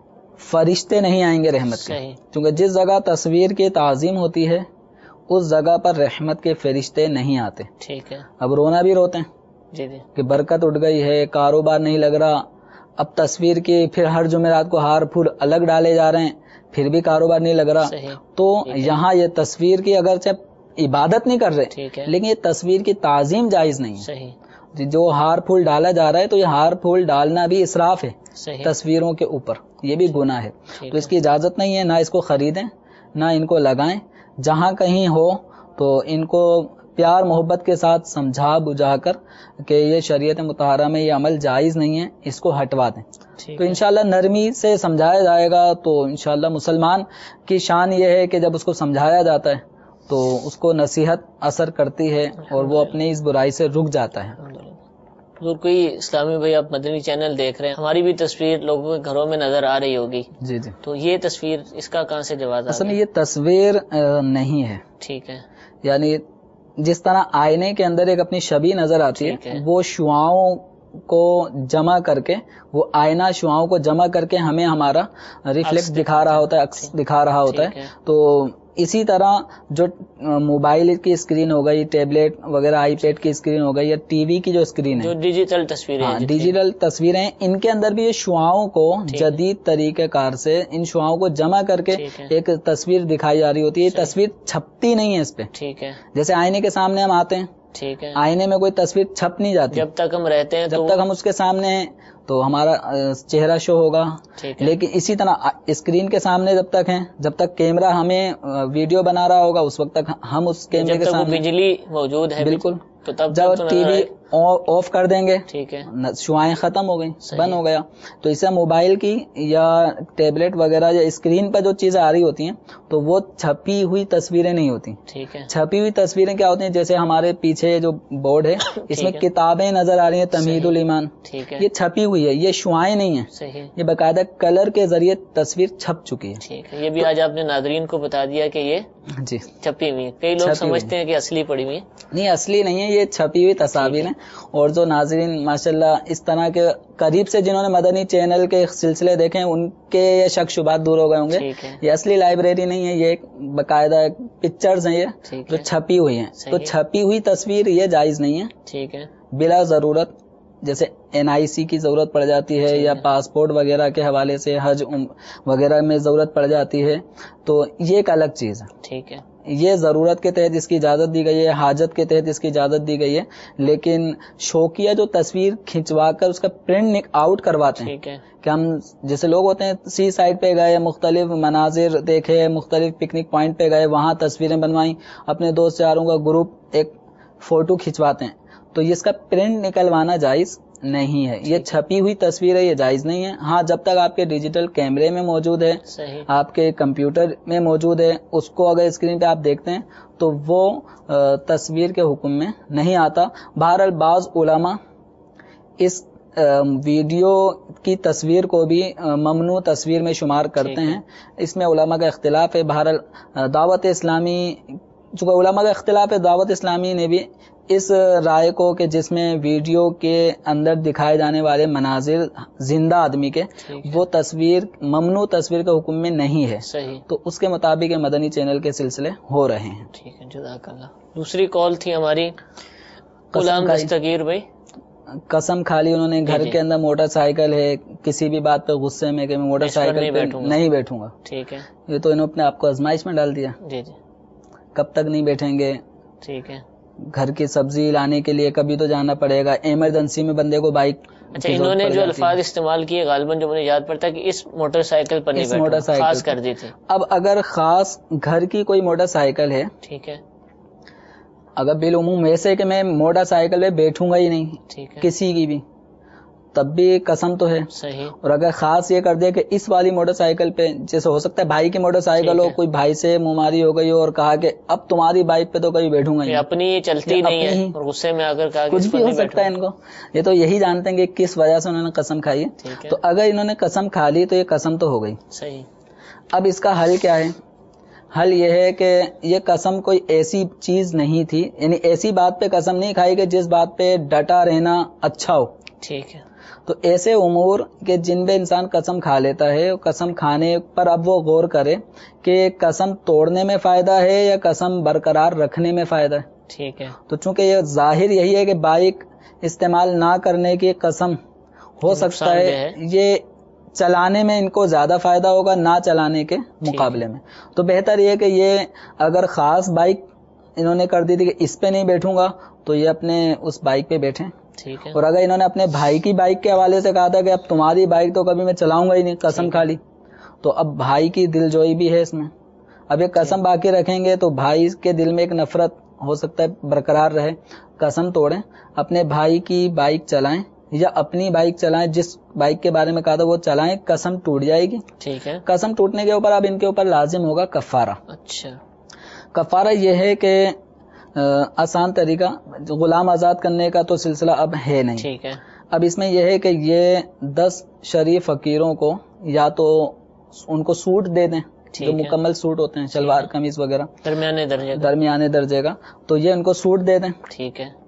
فرشتے نہیں آئیں گے رحمت کے، صحیح، کیونکہ جس جگہ تصویر کی تعظیم ہوتی ہے اس جگہ پر رحمت کے فرشتے نہیں آتے. ٹھیک ہے، اب رونا بھی روتے ہیں جی جی، کہ برکت اٹھ گئی ہے، کاروبار نہیں لگ رہا. اب تصویر کی پھر ہر جمعرات کو ہار پھول الگ ڈالے جا رہے ہیں، پھر بھی کاروبار نہیں لگ رہا. صحیح، تو یہاں یہ تصویر کی اگرچہ عبادت نہیں کر رہے ٹھیک ہے، لیکن یہ تصویر کی تعظیم جائز نہیں ہے. صحیح، جو ہار پھول ڈالا جا رہا ہے تو یہ ہار پھول ڈالنا بھی اسراف ہے صحیح، تصویروں کے اوپر، یہ بھی گناہ ہے. ٹھیک تو اس کی اجازت نہیں ہے، نہ اس کو خریدیں نہ ان کو لگائیں. جہاں کہیں ہو تو ان کو پیار محبت کے ساتھ سمجھا بجھا کر کہ یہ شریعت مطہرہ میں یہ عمل جائز نہیں ہے، اس کو ہٹوا دیں. ٹھیک تو ہے، انشاءاللہ نرمی سے سمجھایا جائے گا. تو انشاءاللہ مسلمان کی شان یہ ہے کہ جب اس کو سمجھایا جاتا ہے تو اس کو نصیحت اثر کرتی ہے اور وہ اپنی اس برائی سے رک جاتا ہے. حضور کوئی اسلامی بھائی آپ مدنی چینل دیکھ رہے ہیں، ہماری بھی تصویر لوگوں کے گھروں میں نظر آ رہی ہوگی، جی جی، تو یہ تصویر اس کا کہاں سے جواز آ اصل میں گیا؟ یہ تصویر نہیں ہے. ٹھیک ہے، یعنی جس طرح آئینے کے اندر ایک اپنی شبیہ نظر آتی ٹھیک ہے ہے، وہ شعاؤں کو جمع کر کے، وہ آئینہ شعاؤں کو جمع کر کے ہمیں ہمارا ریفلیکس دکھا رہا ہوتا ہے، عکس دکھا رہا ہوتا ٹھیک ہے. ہے، تو اسی طرح جو موبائل کی اسکرین ہو گئی، ٹیبلیٹ وغیرہ، آئی پیڈ کی اسکرین ہو گئی، یا ٹی وی کی جو اسکرین جو ہے، ڈیجیٹل تصویریں ہاں ہیں جتنی- ڈیجیٹل تصویریں، ان کے اندر بھی یہ شعاؤں کو جدید طریقہ کار سے ان شعاؤں کو جمع کر کے ٹھیک ہے، ایک تصویر دکھائی جا رہی ہوتی ہے. یہ تصویر چھپتی نہیں ہے اس پہ، ٹھیک ہے، جیسے آئینے کے سامنے ہم آتے ہیں، ٹھیک ہے، آئینے میں کوئی تصویر چھپ نہیں جاتی. جب تک ہم رہتے ہیں جب تو تک ہم اس کے سامنے ہیں تو ہمارا چہرہ شو ہوگا. ٹھیک ہے، لیکن اسی طرح اسکرین کے سامنے جب تک ہیں، جب تک کیمرہ ہمیں ویڈیو بنا رہا ہوگا اس وقت تک ہم اس کیمرے جب کے تک وہ سامنے، بجلی موجود ہے بالکل. تو تب جب تک تو ٹی نظر وی آئے. آف کر دیں گے، ٹھیک ہے، شعائیں ختم ہو گئی، صحیح. بند ہو گیا. تو اس سے موبائل کی یا ٹیبلٹ وغیرہ یا اسکرین پر جو چیزیں آ رہی ہوتی ہیں تو وہ چھپی ہوئی تصویریں نہیں ہوتی. ٹھیک ہے، چھپی ہوئی تصویریں کیا ہوتی ہیں؟ جیسے ہمارے پیچھے جو بورڈ ہے اس میں ٹھیک ہے. کتابیں نظر آ رہی ہیں، تمہید صحیح. الایمان، ٹھیک ہے، یہ چھپی ہوئی ہے، یہ شعائیں نہیں ہیں، صحیح، یہ باقاعدہ کلر کے ذریعے تصویر چھپ چکی ہے. ٹھیک ہے. یہ بھی آج آپ نے ناظرین کو بتا دیا کہ یہ جی چھپی ہوئی ہے. کئی لوگ چھپی ہوئی سمجھتے ہیں کہ اصلی پڑی ہوئی ہے. نہیں، اصلی نہیں ہے، یہ چھپی ہوئی تصاویر ہیں. اور جو ناظرین ماشاءاللہ اس طرح کے قریب سے جنہوں نے مدنی چینل کے سلسلے دیکھے ہیں ان کے یہ شک شبہات دور ہو گئے ہوں گے. ٹھیک ہے، یہ اصلی لائبریری نہیں ہے، یہ ایک باقاعدہ پکچرز ہیں یہ ٹھیک جو ہے، چھپی ہوئی ہیں. تو صحیح. چھپی ہوئی تصویر یہ جائز نہیں ہے ٹھیک ہے، بلا ضرورت. جیسے این آئی سی کی ضرورت پڑ جاتی ہے ٹھیک یا ہے. پاسپورٹ وغیرہ کے حوالے سے حج وغیرہ میں ضرورت پڑ جاتی ہے تو یہ ایک الگ چیز ہے. ٹھیک ہے، یہ ضرورت کے تحت اس کی اجازت دی گئی ہے، حاجت کے تحت اس کی اجازت دی گئی ہے. لیکن شوقیہ جو تصویر کھنچوا کر اس کا پرنٹ آؤٹ کرواتے ہیں ٹھیک ہے، کہ ہم جیسے لوگ ہوتے ہیں سی سائڈ پہ گئے، مختلف مناظر دیکھے، مختلف پکنک پوائنٹ پہ گئے، وہاں تصویریں بنوائیں، اپنے دوست یاروں کا گروپ ایک فوٹو کھنچواتے ہیں، تو اس کا پرنٹ نکلوانا جائز نہیں ہے. یہ چھپی ہوئی تصویر ہے، یہ جائز نہیں ہے. ہاں جب تک آپ کے ڈیجیٹل کیمرے میں موجود ہے، صحیح، آپ کے کمپیوٹر میں موجود ہے، اس کو اگر اسکرین پہ آپ دیکھتے ہیں تو وہ تصویر کے حکم میں نہیں آتا. بہرحال بعض علماء اس ویڈیو کی تصویر کو بھی ممنوع تصویر میں شمار کرتے ہیں. اس میں علماء کا اختلاف ہے. بہرحال دعوت اسلامی چونکہ علماء کا اختلاف ہے، دعوت اسلامی نے بھی اس رائے کو کہ جس میں ویڈیو کے اندر دکھائے جانے والے مناظر زندہ آدمی کے وہ تصویر ممنوع تصویر کے حکم میں نہیں ہے، صحیح، تو اس کے مطابق مدنی چینل کے سلسلے ہو رہے ہیں. ٹھیک ہے، جزاک اللہ. دوسری کال تھی ہماری غلام دستگیر بھائی. قسم کھا لی انہوں نے، گھر کے اندر موٹر سائیکل ہے، کسی بھی بات پہ غصے میں کہ میں موٹر سائیکل پہ نہیں بیٹھوں گا. ٹھیک ہے، یہ تو انہوں نے اپنے آپ کو آزمائش میں ڈال دیا. جی جی، کب تک نہیں بیٹھیں گے؟ ٹھیک ہے. گھر کی سبزی لانے کے لیے کبھی تو جانا پڑے گا، ایمرجنسی میں بندے کو بائک. اچھا، انہوں نے جو الفاظ استعمال کیے غالباً جو مجھے یاد پڑتا ہے کہ اس موٹر سائیکل پر نہیں بیٹھوں، خاص کر دی تھی. اب اگر خاص گھر کی کوئی موٹر سائیکل ہے، ٹھیک ہے، اگر بالعموم ویسے کہ میں موٹر سائیکل پہ بیٹھوں گا ہی نہیں ٹھیک ہے، کسی کی بھی، تب بھی قسم تو ہے. صحیح، اور اگر خاص یہ کر دے کہ اس والی موٹر سائیکل پہ، جیسے ہو سکتا ہے بھائی کی موٹر سائیکل ہو، کوئی بھائی سے مماری ہو گئی ہو اور کہا کہ اب تمہاری بائک پہ تو کبھی بیٹھوں گا ہی، اپنی یہ چلتی نہیں ہے اور غصے میں آ کر کہا کچھ بھی ہو سکتا ہے ان کو. یہ تو یہی جانتے ہیں کہ کس وجہ سے انہوں نے قسم کھائی ہے. تو اگر انہوں نے قسم کھا لی تو یہ قسم تو ہو گئی. صحیح. اب اس کا حل کیا ہے؟ حل یہ ہے کہ یہ قسم کوئی ایسی چیز نہیں تھی، یعنی ایسی بات پہ قسم نہیں کھائی کہ جس بات پہ ڈٹا رہنا اچھا ہو. ٹھیک ہے. تو ایسے امور کہ جن پہ انسان قسم کھا لیتا ہے، قسم کھانے پر اب وہ غور کرے کہ قسم توڑنے میں فائدہ ہے یا قسم برقرار رکھنے میں فائدہ ہے. ٹھیک ہے. تو چونکہ یہ ظاہر یہی ہے کہ بائک استعمال نہ کرنے کی قسم ہو سکتا ہے، یہ چلانے میں ان کو زیادہ فائدہ ہوگا نہ چلانے کے مقابلے میں. تو بہتر یہ کہ یہ اگر خاص بائک انہوں نے کر دی تھی کہ اس پہ نہیں بیٹھوں گا تو یہ اپنے اس بائک پہ بیٹھیں. ٹھیک ہے. اور اگر انہوں نے اپنے بھائی کی بائک کے حوالے سے کہا تھا کہ اب تمہاری بائک تو کبھی میں چلاؤں گا ہی نہیں، قسم کھا لی، تو اب بھائی کی دل جوئی بھی ہے اس میں. اب یہ قسم باقی رکھیں گے تو بھائی کے دل میں ایک نفرت ہو سکتا ہے برقرار رہے. قسم توڑیں، اپنے بھائی کی بائک چلائیں یا اپنی بائک چلائیں، جس بائک کے بارے میں کہا تھا وہ چلائیں، قسم ٹوٹ جائے گی. ٹھیک ہے. قسم ٹوٹنے کے اوپر اب ان کے اوپر لازم ہوگا کفارہ. اچھا. کفارہ یہ ہے کہ آسان طریقہ غلام آزاد کرنے کا تو سلسلہ اب ہے نہیں. ٹھیک ہے. اب اس میں یہ ہے کہ یہ دس شریف فقیروں کو یا تو ان کو سوٹ دے دیں، جو مکمل سوٹ ہوتے ہیں، شلوار قمیض وغیرہ درمیانے درجے درمیانے درجے کا، تو یہ ان کو سوٹ دے دیں. ٹھیک ہے.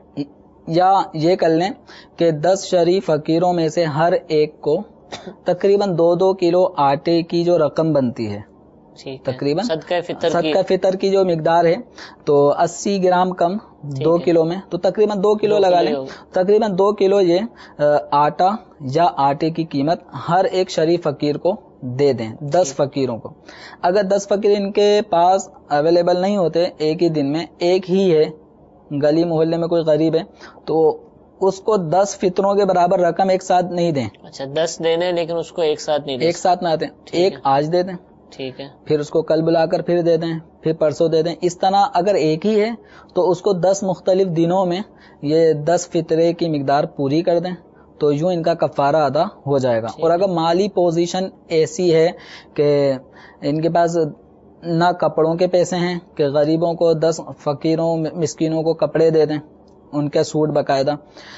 یا یہ کر لیں کہ دس شریف فقیروں میں سے ہر ایک کو تقریباً دو دو کلو آٹے کی جو رقم بنتی ہے، تقریباً صدقہ فطر صدقہ فطر کی جو مقدار ہے تو اسی گرام کم دو کلو میں، تو تقریباً دو کلو لگا لیں. تقریباً دو کلو یہ آٹا یا آٹے کی قیمت ہر ایک شریف فقیر کو دے دیں، دس فقیروں کو. اگر دس فقیر ان کے پاس اویلیبل نہیں ہوتے ایک ہی دن میں، ایک ہی ہے گلی محلے میں کوئی غریب ہے، تو اس کو دس فطروں کے برابر رقم ایک ساتھ نہیں دیں. اچھا، دس دینے لیکن اس کو ایک ساتھ نہیں دیں، ایک ساتھ نہ دیں، ایک آج دے دیں، ٹھیک ہے، پھر اس کو کل بلا کر پھر دے دیں، پھر پرسوں دے دیں. اس طرح اگر ایک ہی ہے تو اس کو دس مختلف دنوں میں یہ دس فطرے کی مقدار پوری کر دیں تو یوں ان کا کفارہ ادا ہو جائے گا. اور اگر مالی پوزیشن ایسی ہے کہ ان کے پاس نہ کپڑوں کے پیسے ہیں کہ غریبوں کو دس فقیروں مسکینوں کو کپڑے دے دیں ان کے سوٹ باقاعدہ،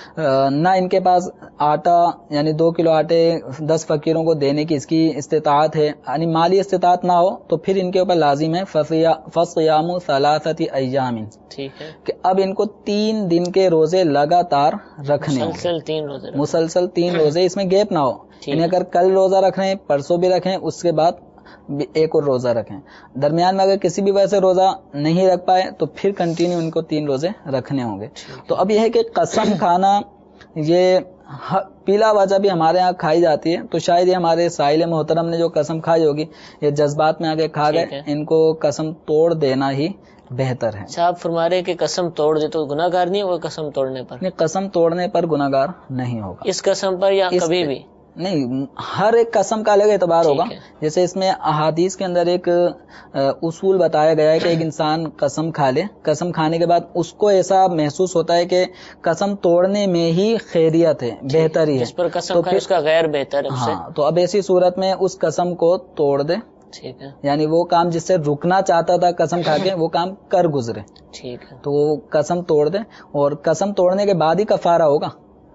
نہ ان کے پاس آٹا یعنی دو کلو آٹے دس فقیروں کو دینے کی اس کی استطاعت ہے، یعنی مالی استطاعت نہ ہو تو پھر ان کے اوپر لازم ہے فصیام ثلاثۃ ایام، ٹھیک ہے، کہ اب ان کو تین دن کے روزے لگاتار رکھنے ہوں، مسلسل تین روزے رکھنے. مسلسل تین روزے، اس میں گیپ نہ ہو. یعنی اگر کل روزہ رکھ رہے ہیں پرسوں بھی رکھیں، اس کے بعد ایک اور روزہ رکھیں. درمیان میں اگر کسی بھی وجہ سے روزہ نہیں رکھ پائے تو پھر کنٹینیو ان کو تین روزے رکھنے ہوں گے. تو اب یہ ہے کہ قسم کھانا یہ پیلا وجہ بھی ہمارے ہاں کھائی جاتی ہے، تو شاید یہ ہمارے سائل محترم نے جو قسم کھائی ہوگی یہ جذبات میں آگے کھا گئے، ان کو قسم توڑ دینا ہی بہتر ہے. صاحب فرما رہے کہ قسم توڑ دے تو گناہ گار نہیں ہوگا قسم توڑنے پر؟ قسم توڑنے پر گناہ گار نہیں ہوگا، اس قسم پر یا کبھی بھی نہیں، ہر ایک قسم کا الگ اعتبار ہوگا. جیسے اس میں احادیث کے اندر ایک اصول بتایا گیا ہے کہ ایک انسان قسم کھا لے، قسم کھانے کے بعد اس کو ایسا محسوس ہوتا ہے کہ قسم توڑنے میں ہی خیریت ہے، بہتری ہے، جس پر قسم کھائے اس کا غیر بہتر ہے. ہاں، تو اب ایسی صورت میں اس قسم کو توڑ دے، ٹھیک ہے، یعنی وہ کام جس سے رکنا چاہتا تھا قسم کھا کے وہ کام کر گزرے، ٹھیک ہے، تو وہ قسم توڑ دے. اور قسم توڑنے کے بعد ہی کفارہ ہوگا.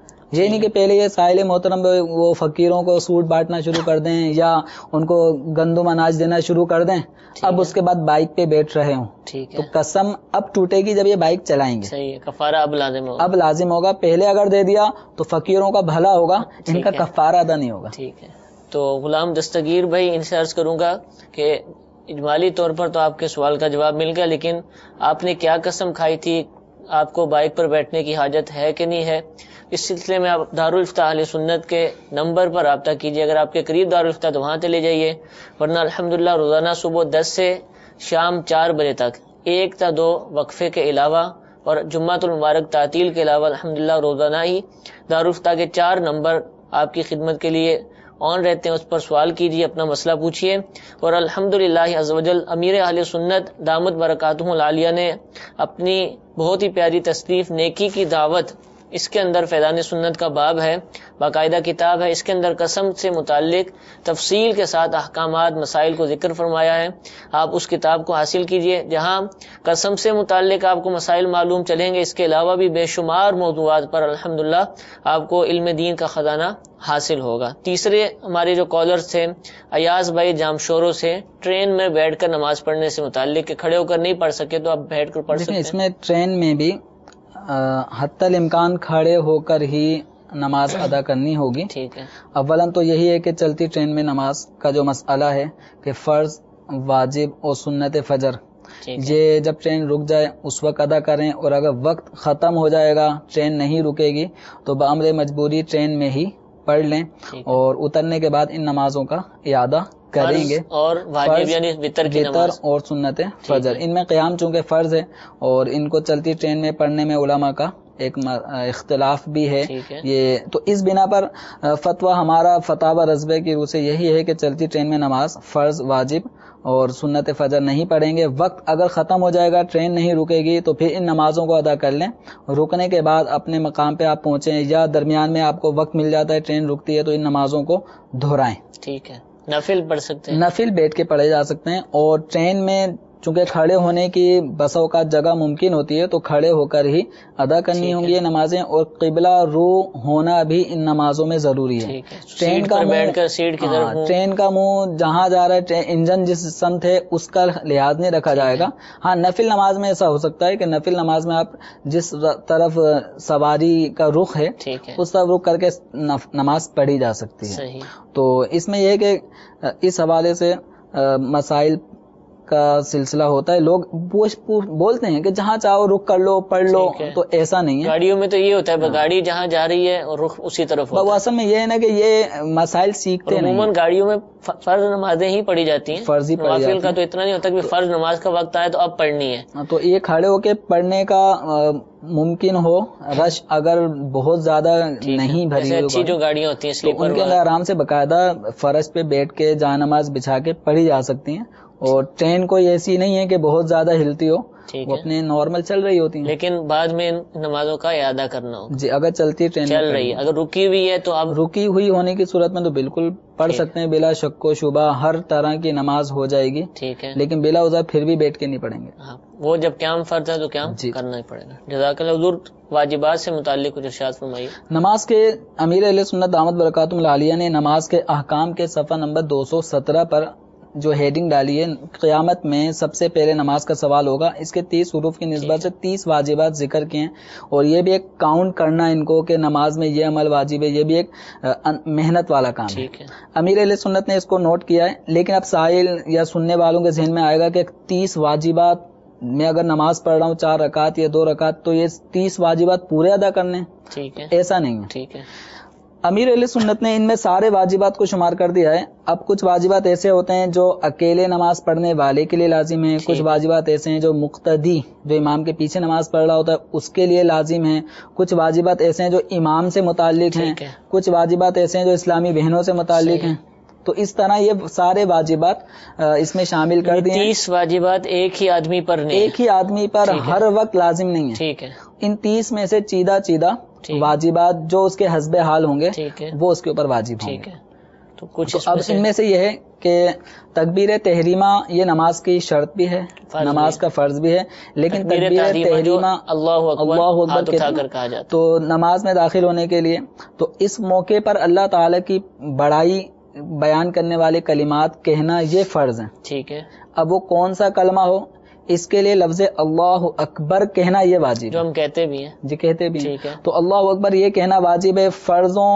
یہ نہیں کہ پہلے یہ سائل محترم وہ فقیروں کو سوٹ بانٹنا شروع کر دیں یا ان کو گندم اناج دینا شروع کر دیں، اب اس کے بعد بائک پہ بیٹھ رہے ہوں، ٹھیک تو ہے، قسم اب ٹوٹے گی جب یہ بائک چلائیں گے. صحیح ہے، کفارہ اب لازم ہوگا. اب لازم ہوگا. پہلے اگر دے دیا تو فقیروں کا بھلا ہوگا، ان کا کفارہ ادا نہیں ہوگا. ٹھیک ہے. تو غلام دستگیر بھائی ان سے عرض کروں گا کہ اجمالی طور پر تو آپ کے سوال کا جواب مل گیا، لیکن آپ نے کیا قسم کھائی تھی، آپ کو بائک پر بیٹھنے کی حاجت ہے کہ نہیں ہے، اس سلسلے میں آپ دارالفتہ اہل سنت کے نمبر پر رابطہ کیجیے. اگر آپ کے قریب دارالفتہ تو وہاں چلے جائیے، ورنہ الحمدللہ روزانہ صبح دس سے شام چار بجے تک ایک تا دو وقفے کے علاوہ اور جمعۃ المبارک تعطیل کے علاوہ الحمدللہ روزانہ ہی دارالفتہ کے چار نمبر آپ کی خدمت کے لیے آن رہتے ہیں. اس پر سوال کیجیے، اپنا مسئلہ پوچھیے، اور الحمدللہ عز وجل امیر اہل سنت دامت برکاتہ العالیہ نے اپنی بہت ہی پیاری تصنیف نیکی کی دعوت، اس کے اندر فیضان سنت کا باب ہے، باقاعدہ کتاب ہے، اس کے اندر قسم سے متعلق تفصیل کے ساتھ احکامات مسائل کو ذکر فرمایا ہے. آپ اس کتاب کو حاصل کیجئے، جہاں قسم سے متعلق آپ کو مسائل معلوم چلیں گے، اس کے علاوہ بھی بے شمار موضوعات پر الحمدللہ آپ کو علم دین کا خزانہ حاصل ہوگا. تیسرے ہمارے جو کالرز تھے ایاز بھائی جامشورو سے، ٹرین میں بیٹھ کر نماز پڑھنے سے متعلق کہ کھڑے ہو کر نہیں پڑھ سکے تو آپ بیٹھ کر پڑھ سکتے ہیں. اس میں ٹرین میں بھی حتی الامکان کھڑے ہو کر ہی نماز ادا کرنی ہوگی. ٹھیک ہے. اولاً تو یہی ہے کہ چلتی ٹرین میں نماز کا جو مسئلہ ہے کہ فرض، واجب اور سنت فجر، یہ جب ٹرین رک جائے اس وقت ادا کریں، اور اگر وقت ختم ہو جائے گا ٹرین نہیں رکے گی تو بامر مجبوری ٹرین میں ہی پڑھ لیں، اور اترنے کے بعد ان نمازوں کا اعادہ کریں گے. اور واجب یعنی وتر کی نماز اور سنت فجر، ان میں قیام چونکہ فرض ہے اور ان کو چلتی ٹرین میں پڑھنے میں علماء کا ایک اختلاف بھی ہے. یہ تو اس بنا پر فتویٰ ہمارا فتاوی رضوے کی روح سے یہی ہے کہ چلتی ٹرین میں نماز فرض، واجب اور سنت فجر نہیں پڑھیں گے. وقت اگر ختم ہو جائے گا ٹرین نہیں رکے گی تو پھر ان نمازوں کو ادا کر لیں. رکنے کے بعد اپنے مقام پہ آپ پہنچیں یا درمیان میں آپ کو وقت مل جاتا ہے ٹرین رکتی ہے تو ان نمازوں کو دہرائیں. ٹھیک ہے. نفل پڑھ سکتے ہیں، نفل بیٹھ کے پڑھے جا سکتے ہیں. اور ٹرین میں چونکہ کھڑے ہونے کی بس اوقات جگہ ممکن ہوتی ہے تو کھڑے ہو کر ہی ادا کرنی ہوں گی یہ نمازیں. اور قبلہ رو ہونا بھی ان نمازوں میں ضروری ہے. ٹرین کا بیٹھ کر سیٹ کی طرف، ٹرین کا منہ جہاں جا رہا ہے انجن جس سمت ہے اس کا لحاظ نہیں رکھا جائے گا. ہاں نفل نماز میں ایسا ہو سکتا ہے کہ نفل نماز میں آپ جس طرف سواری کا رخ ہے اس طرف رخ کر کے نماز پڑھی جا سکتی ہے. تو اس میں یہ ہے کہ اس حوالے سے مسائل کا سلسلہ ہوتا ہے، لوگ بولتے ہیں کہ جہاں چاہو رخ کر لو پڑھ لو، تو ایسا نہیں ہے. گاڑیوں میں تو یہ ہوتا ہے گاڑی جہاں جا رہی ہے اور رخ اسی طرف ہوتا ہے. اصل میں یہ ہے نا کہ یہ مسائل سیکھتے نہیں. عموماً گاڑیوں میں فرض نمازیں ہی پڑھی جاتی ہیں، فرض ہی پڑھی جاتی ہیں. کا تو اتنا نہیں ہوتا کہ فرض نماز کا وقت آئے تو اب پڑھنی ہے، تو یہ کھڑے ہو کے پڑھنے کا ممکن ہو. رش اگر بہت زیادہ نہیں بھری ہوئی اچھی جو گاڑیاں ہوتی ہیں تو ان کے اندر آرام سے باقاعدہ فرش پہ بیٹھ کے جہاں نماز بچھا کے پڑھی جا سکتی ہیں. اور ٹرین کوئی ایسی نہیں ہے کہ بہت زیادہ ہلتی ہو، وہ اپنے نارمل چل رہی ہوتی ہیں. لیکن بعد میں نمازوں کا اعادہ کرنا ہو جی، اگر چلتی ٹرین چل رہی ہے، اگر رکی ہوئی ہے تو اب رکی ہوئی ہونے کی صورت میں تو بالکل پڑھ سکتے ہیں بلا شک و شبہ، ہر طرح کی نماز ہو جائے گی. ٹھیک ہے، لیکن بلا عذر پھر بھی بیٹھ کے نہیں پڑھیں گے. وہ جب قیام فرض ہے تو قیام کرنا ہی پڑے گا. جزاک اللہ. حضور واجبات سے متعلق کچھ ارشاد فرمائیے. نماز کے امیر اہل سنت دامت برکاتہم العالیہ نے نماز کے احکام کے صفحہ نمبر دو سو سترہ پر جو ہیڈنگ ڈالی ہے، قیامت میں سب سے پہلے نماز کا سوال ہوگا. اس کے تیس حروف کی نسبت سے تیس واجبات ذکر کیے ہیں، اور یہ بھی ایک کاؤنٹ کرنا ان کو کہ نماز میں یہ عمل واجب ہے، یہ بھی ایک محنت والا کام ہے. امیر اہل سنت نے اس کو نوٹ کیا ہے. لیکن اب سائل یا سننے والوں کے ذہن میں آئے گا کہ تیس واجبات میں اگر نماز پڑھ رہا ہوں چار رکعت یا دو رکعت تو یہ تیس واجبات پورے ادا کرنے. ٹھیک ہے، ایسا نہیں ہے. ٹھیک ہے. امیر اہل سنت نے ان میں سارے واجبات کو شمار کر دیا ہے. اب کچھ واجبات ایسے ہوتے ہیں جو اکیلے نماز پڑھنے والے کے لیے لازم ہیں، کچھ واجبات ایسے ہیں جو مقتدی جو امام کے پیچھے نماز پڑھ رہا ہوتا ہے اس کے لیے لازم ہیں، کچھ واجبات ایسے ہیں جو امام سے متعلق ہیں، کچھ واجبات ایسے ہیں جو اسلامی بہنوں سے متعلق ہیں. تو اس طرح یہ سارے واجبات اس میں شامل کر دیے. تیس واجبات ایک ہی آدمی پر نہیں، ایک ہی آدمی پر ہر وقت لازم نہیں ہے. ٹھیک ہے. ان تیس میں سے چیدہ چیدہ واجبات جو اس کے حسب حال ہوں گے وہ اس کے اوپر واجب ہوں گے. تو کچھ اب ان میں سے یہ ہے کہ تکبیر تحریمہ یہ نماز کی شرط بھی ہے، نماز کا فرض بھی ہے. لیکن تکبیر تحریمہ اللہ اللہ اکبر تو نماز میں داخل ہونے کے لیے، تو اس موقع پر اللہ تعالی کی بڑائی بیان کرنے والے کلمات کہنا یہ فرض ہے. ٹھیک ہے. اب وہ کون سا کلمہ ہو، اس کے لیے لفظ اللہ اکبر کہنا یہ واجب جو ہم کہتے بھی ہیں. جی کہتے بھی ہیں. تو اللہ اکبر یہ کہنا واجب ہے فرضوں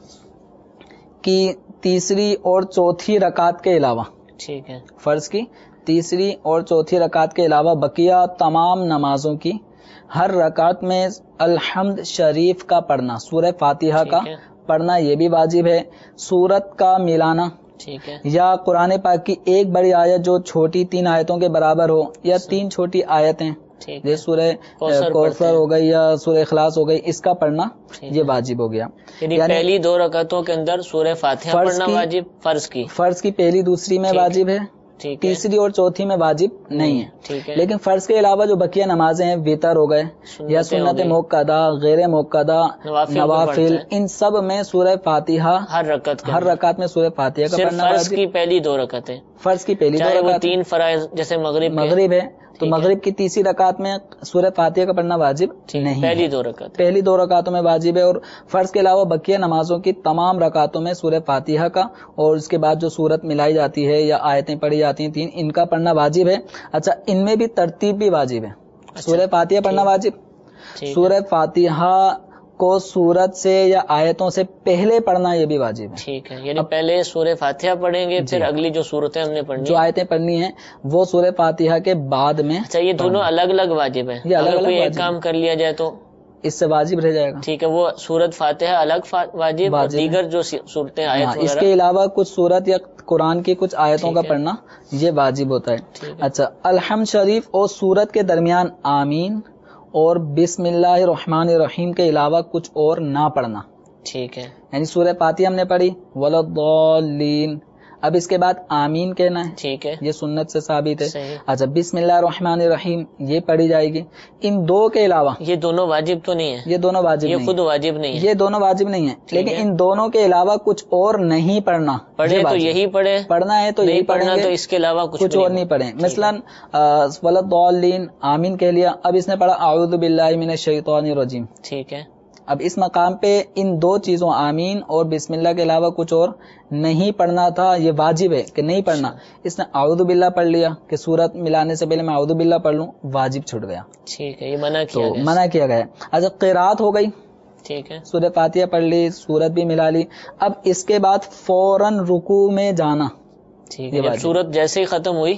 کی تیسری اور چوتھی رکعت کے علاوہ. ٹھیک ہے. فرض کی تیسری اور چوتھی رکعت کے علاوہ بقیہ تمام نمازوں کی ہر رکعت میں الحمد شریف کا پڑھنا، سورہ فاتحہ کا پڑھنا یہ بھی واجب ہے. سورت کا ملانا ٹھیک ہے، یا قرآن پاک کی ایک بڑی آیت جو چھوٹی تین آیتوں کے برابر ہو، یا تین چھوٹی آیتیں جیسے سورہ کوثر ہو گئی یا سورہ اخلاص ہو گئی، اس کا پڑھنا یہ واجب ہو گیا. یعنی پہلی دو رکعتوں کے اندر سورہ فاتحہ پڑھنا واجب، فرض کی فرض کی پہلی دوسری میں واجب ہے، تیسری اور چوتھی میں واجب نہیں ہے. لیکن فرض کے علاوہ جو بقیہ نمازیں ہیں، وتر ہو گئے یا سنت موقدہ، غیر موقدہ، نوافل، ان سب میں سورہ فاتحہ ہر رکعت ہر رکعت میں سورہ فاتحہ کا پڑھنا فرض کی پہلی دو رکعتیں، فرض کی پہلی دو رکعت، تین فرائض جیسے مغرب مغرب ہے تو مغرب کی تیسری رکعت میں سورہ فاتحہ کا پڑھنا واجب نہیں، پہلی دو رکعت پہلی دو رکعتوں میں واجب ہے. اور فرض کے علاوہ بقیہ نمازوں کی تمام رکعتوں میں سورہ فاتحہ کا اور اس کے بعد جو سورت ملائی جاتی ہے یا آیتیں پڑھی جاتی ہیں تین، ان کا پڑھنا واجب ہے. اچھا، ان میں بھی ترتیب بھی واجب ہے. سورہ فاتحہ پڑھنا واجب، سورہ فاتحہ کو سورت سے یا آیتوں سے پہلے پڑھنا یہ بھی واجب ہے. ٹھیک ہے. یعنی پہلے سورہ فاتحہ پڑھیں گے، پھر اگلی جو سورتیں ہم نے پڑھنی، جو آیتیں پڑھنی ہیں وہ سورہ فاتحہ کے بعد میں. اچھا، یہ دونوں الگ الگ واجب ہیں. اگر کوئی ایک کام کر لیا جائے تو اس سے واجب رہ جائے گا. ٹھیک ہے، وہ سورت فاتحہ الگ واجب، دیگر جو صورتیں آیت اس کے علاوہ کچھ سورت یا قرآن کی کچھ آیتوں کا پڑھنا یہ واجب ہوتا ہے. اچھا، الحمد شریف اور سورت کے درمیان آمین اور بسم اللہ الرحمن الرحیم کے علاوہ کچھ اور نہ پڑھنا. ٹھیک ہے. یعنی سورہ فاتحہ ہم نے پڑھی وَلَضَّالِّينَ، اب اس کے بعد آمین کہنا ہے. ٹھیک ہے، یہ سنت سے ثابت ہے. اچھا، بسم اللہ الرحمن الرحیم یہ پڑھی جائے گی. ان دو کے علاوہ یہ دونوں واجب تو نہیں ہے، یہ دونوں واجب یہ خود واجب نہیں ہے، یہ دونوں واجب نہیں ہے. لیکن ان دونوں کے علاوہ کچھ اور نہیں پڑھنا. پڑھے تو یہی پڑھے، پڑھنا ہے تو یہی پڑھنا، تو اس کے علاوہ کچھ اور نہیں پڑھیں. مثلاً وَلَضَّالِّينَ آمین کہہ لیا، اب اس نے پڑھا اعوذ باللہ من الشیطان الرجیم. ٹھیک ہے. اب اس مقام پہ ان دو چیزوں آمین اور بسم اللہ کے علاوہ کچھ اور نہیں پڑھنا تھا، یہ واجب ہے کہ نہیں پڑھنا. اس نے اعوذ باللہ پڑھ لیا کہ سورت ملانے سے پہلے میں اعوذ باللہ پڑھ لوں، واجب چھوٹ گیا. ٹھیک ہے، یہ منع کیا گیا، منع کیا گیا. اچھا، قرات ہو گئی. ٹھیک ہے، سورہ فاتحہ پڑھ لی، سورت بھی ملا لی. اب اس کے بعد فوراً رکوع میں جانا. ٹھیک ہے، سورت جیسے ہی ختم ہوئی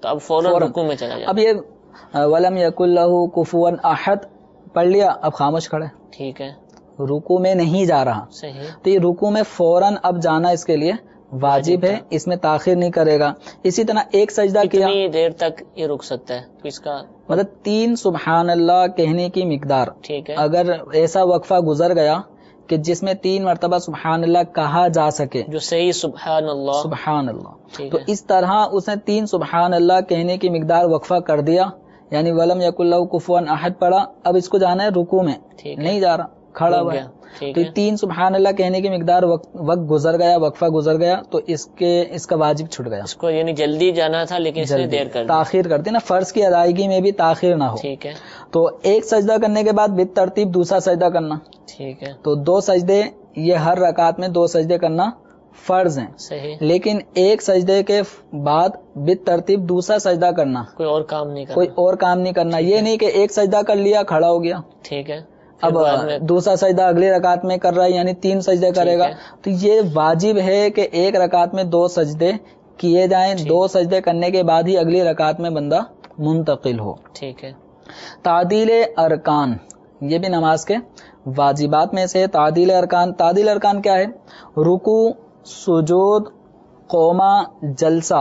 تو اب فوراً رکوع میں چلا جائے. اب یہ ولم یکن لہ کفوا احد پڑھ لیا، اب خاموش کھڑا ہے، ٹھیک ہے، رکوع میں نہیں جا رہا، صحیح. تو یہ رکوع میں فوراً اب جانا اس کے لیے واجب ہے، اس میں تاخیر نہیں کرے گا. اسی طرح ایک سجدہ کیا، کتنی دیر تک یہ رک سکتا ہے؟ تو اس کا مطلب تین سبحان اللہ کہنے کی مقدار، ٹھیک ہے، اگر ایسا وقفہ گزر گیا کہ جس میں تین مرتبہ سبحان اللہ کہا جا سکے، جو صحیح سبحان اللہ، سبحان اللہ، ٹھیک تو ہے، اس طرح اس نے تین سبحان اللہ کہنے کی مقدار وقفہ کر دیا، یعنی ولم یکن لہ کفوا احد پڑھا، اب اس کو جانا ہے رکوع میں، ٹھیک ہے، نہیں جا رہا، کھڑا رک ہوا گیا، ہے، ٹھیک تو ہے، تین سبحان اللہ کہنے کی مقدار وقت, وقت گزر گیا، وقفہ گزر گیا، تو اس کے اس کا واجب چھٹ گیا. اس کو یعنی جلدی جانا تھا لیکن اس نے جلدی دیر کر دی، تاخیر کرتے نا، فرض کی ادائیگی میں بھی تاخیر نہ ہو. ٹھیک ہے، تو ایک سجدہ کرنے کے بعد بالترتیب دوسرا سجدہ کرنا، ٹھیک ہے، تو دو سجدے، یہ ہر رکعت میں دو سجدے کرنا فرض ہیں، صحیح. لیکن ایک سجدے کے بعد بالترتیب دوسرا سجدہ کرنا، کوئی اور کام نہیں کرنا، کوئی اور کام نہیں کرنا. یہ نہیں کہ ایک سجدہ کر لیا کھڑا ہو گیا، ٹھیک ہے، اب دوسرا سجدہ اگلی رکعت میں کر رہا ہے، یعنی تین سجدے کرے گا. تو یہ واجب ہے کہ ایک رکعت میں دو سجدے کیے جائیں، دو سجدے کرنے کے بعد ہی اگلی رکعت میں بندہ منتقل ہو. ٹھیک ہے، تعدیل ارکان، یہ بھی نماز کے واجبات میں سے تعدیل ارکان. تعدیل ارکان کیا ہے؟ رکوع، سجود، قوما، جلسہ،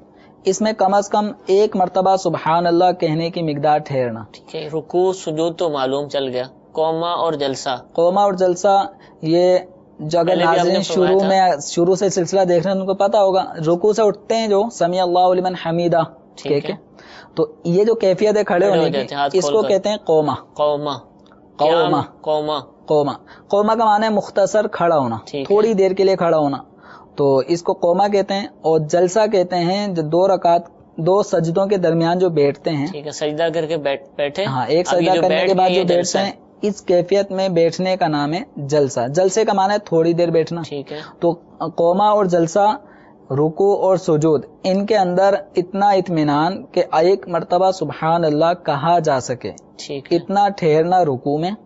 اس میں کم از کم ایک مرتبہ سبحان اللہ کہنے کی مقدار ٹھہرنا. ٹھیک ہے، رکوع سجود تو معلوم چل گیا، قوما اور جلسہ. قوما اور جلسہ یہ جو اگر ناظرین شروع میں شروع سے سلسلہ دیکھ رہے ہیں ان کو پتا ہوگا، رکوع سے اٹھتے ہیں جو سمیع اللہ لمن حمیدہ کہہ کے، تو یہ جو کیفیت ہے کھڑے ہونے کی، اس کو کہتے ہیں قوما. قوما، قوما، قوما، قوما، قوما کا معنی ہے مختصر کھڑا ہونا، تھوڑی دیر کے لیے کھڑا ہونا، تو اس کو قوما کہتے ہیں. اور جلسہ کہتے ہیں جو دو رکعت دو سجدوں کے درمیان جو بیٹھتے ہیں، ٹھیک ہے، سجدہ کر کے بیٹھے، ہاں ایک سجدہ کرنے کے بعد جو بیٹھتے ہیں، اس کیفیت میں بیٹھنے کا نام ہے جلسہ. جلسے کا معنی ہے تھوڑی دیر بیٹھنا. ٹھیک ہے، تو قوما اور جلسہ، رکوع اور سجود، ان کے اندر اتنا اطمینان کہ ایک مرتبہ سبحان اللہ کہا جا سکے، ٹھیک ہے، اتنا ٹھہرنا رکوع میں،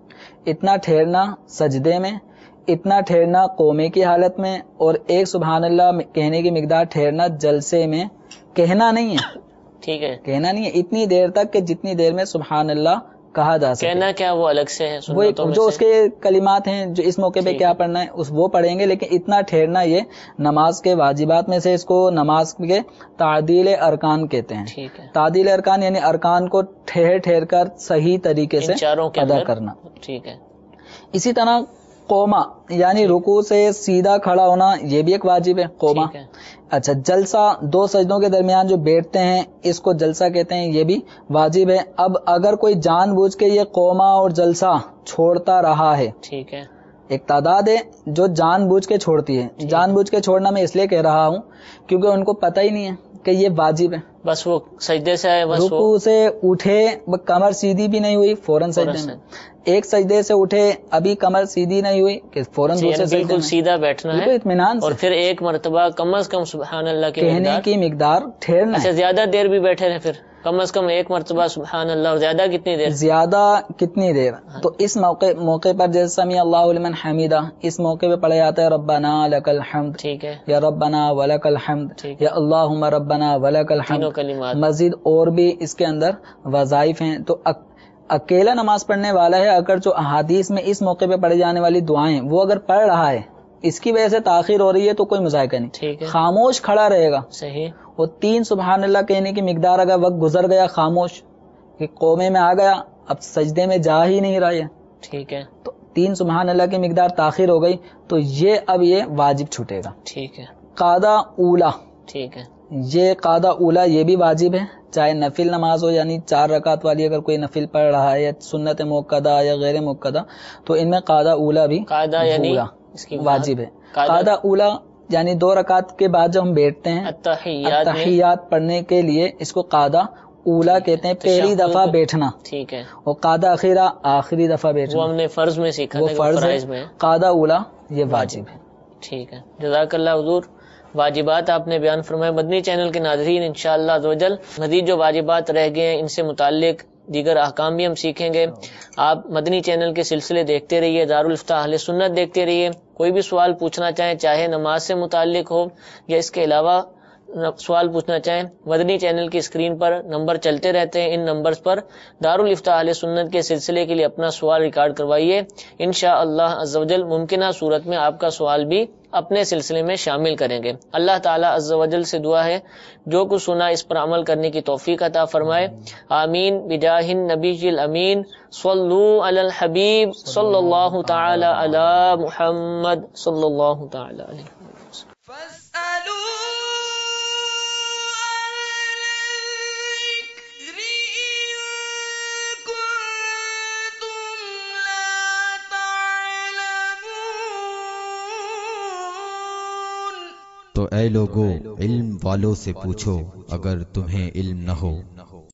اتنا ٹھہرنا سجدے میں، اتنا ٹھہرنا قومے کی حالت میں، اور ایک سبحان اللہ کہنے کی مقدار ٹھہرنا جلسے میں. کہنا نہیں ہے، ٹھیک ہے، کہنا نہیں ہے، اتنی دیر تک کہ جتنی دیر میں سبحان اللہ کہا جا سکے. کہنا کیا وہ الگ سے ہے، وہ جو اس کے کلمات ہیں جو اس موقع پہ کیا پڑھنا ہے اس وہ پڑھیں گے، لیکن اتنا ٹھہرنا یہ نماز کے واجبات میں سے، اس کو نماز کے تعدیل ارکان کہتے ہیں. ٹھیک ہے، تعدیل ارکان یعنی ارکان کو ٹھہر ٹھہر کر صحیح طریقے سے ادا کرنا. ٹھیک ہے، اسی طرح قوما یعنی رکوع سے سیدھا کھڑا ہونا، یہ بھی ایک واجب ہے قوما. اچھا، جلسہ دو سجدوں کے درمیان جو بیٹھتے ہیں اس کو جلسہ کہتے ہیں، یہ بھی واجب ہے. اب اگر کوئی جان بوجھ کے یہ قوما اور جلسہ چھوڑتا رہا ہے، ٹھیک ہے، ایک تعداد ہے جو جان بوجھ کے چھوڑتی ہے. جان بوجھ کے چھوڑنا میں اس لیے کہہ رہا ہوں کیونکہ ان کو پتہ ہی نہیں ہے کہ یہ واجب ہے. بس وہ سجدے سے آئے، بس رکوع سے اٹھے، کمر سیدھی بھی نہیں ہوئی، فوراً سجدے میں. ایک سجدے سے اٹھے، ابھی کمر سیدھی نہیں ہوئی کہ فوراً دوسرے سجدے میں. بالکل سیدھا بیٹھنا ہے اطمینان سے، اور پھر ایک مرتبہ کم از کم سبحان اللہ کی کہنے کی مقدار ٹھہرنا. اچھا، زیادہ دیر بھی بیٹھے رہے، پھر کم از کم ایک مرتبہ سبحان اللہ، اور زیادہ کتنی دیر؟ زیادہ کتنی دیر؟ تو اس موقع موقع پر جیسے سمیع اللہ لمن حمیدہ، اس موقع پہ پڑھا جاتا ہے ربنا لک الحمد، ٹھیک ہے، یا ربنا ولک الحمد، یا اللہم ربنا ولک الحمد. کلمات مزید اور بھی اس کے اندر وظائف ہیں. تو اکیلا نماز پڑھنے والا ہے، اگر جو احادیث میں اس موقع پہ پڑھی جانے والی دعائیں وہ اگر پڑھ رہا ہے، اس کی وجہ سے تاخیر ہو رہی ہے تو کوئی مذائقہ نہیں، ٹھیک ہے، خاموش کھڑا رہے گا. صحیح. وہ تین سبحان اللہ کہنے کی مقدار اگر وقت گزر گیا خاموش کہ قومے میں آ گیا، اب سجدے میں جا ہی نہیں رہا ہے، ٹھیک ہے، تو تین سبحان اللہ کی مقدار تاخیر ہو گئی تو یہ اب یہ واجب چھوٹے گا. ٹھیک ہے، قادہ اولا، ٹھیک ہے، یہ قادہ اولا یہ بھی واجب ہے، چاہے نفل نماز ہو، یعنی چار رکعت والی اگر کوئی نفل پڑھ رہا ہے یا سنت موقدہ یا غیر موقدہ، تو ان میں قادہ اولا بھی قادہ یعنی اس کی واجب ہے. قادہ اولا یعنی دو رکعت کے بعد جب ہم بیٹھتے ہیں التحیات التحیات پڑھنے کے لیے، اس کو قادہ اولا کہتے ہیں، پہلی دفعہ بیٹھنا. ٹھیک ہے، اور قادہ اخیرہ آخری دفعہ بیٹھنا، وہ ہم نے فرض میں سیکھا وہ تھا، فرض ہے. میں قادہ اولا یہ واجب ہے. ٹھیک ہے، جزاک اللہ حضور. واجبات آپ نے بیان فرمائے. مدنی چینل کے ناظرین انشاءاللہ عزوجل مزید جو واجبات رہ گئے ہیں ان سے متعلق دیگر احکام بھی ہم سیکھیں گے. آپ مدنی چینل کے سلسلے دیکھتے رہیے، دارالفتہ اہل سنت دیکھتے رہیے. کوئی بھی سوال پوچھنا چاہیں، چاہے نماز سے متعلق ہو یا اس کے علاوہ سوال پوچھنا چاہیں، مدنی چینل کی اسکرین پر نمبر چلتے رہتے ہیں، ان نمبرز پر دارالافتاء اہل سنت کے سلسلے کے لیے اپنا سوال ریکارڈ کروائیے، انشاءاللہ عز و جل ممکنہ صورت میں آپ کا سوال بھی اپنے سلسلے میں شامل کریں گے۔ اللہ تعالیٰ عز و جل سے دعا ہے جو کچھ سنا اس پر عمل کرنے کی توفیق عطا فرمائے، آمین بجاہ النبی الامین، صلو علی الحبیب صلی اللہ تعالی علی محمد صلی اللہ تعالی علیہ وسلم۔ فاسألوا أهل الذكر إن كنتم لا تعلمون۔ تو اے لوگو علم والوں سے پوچھو اگر تمہیں علم نہ ہو۔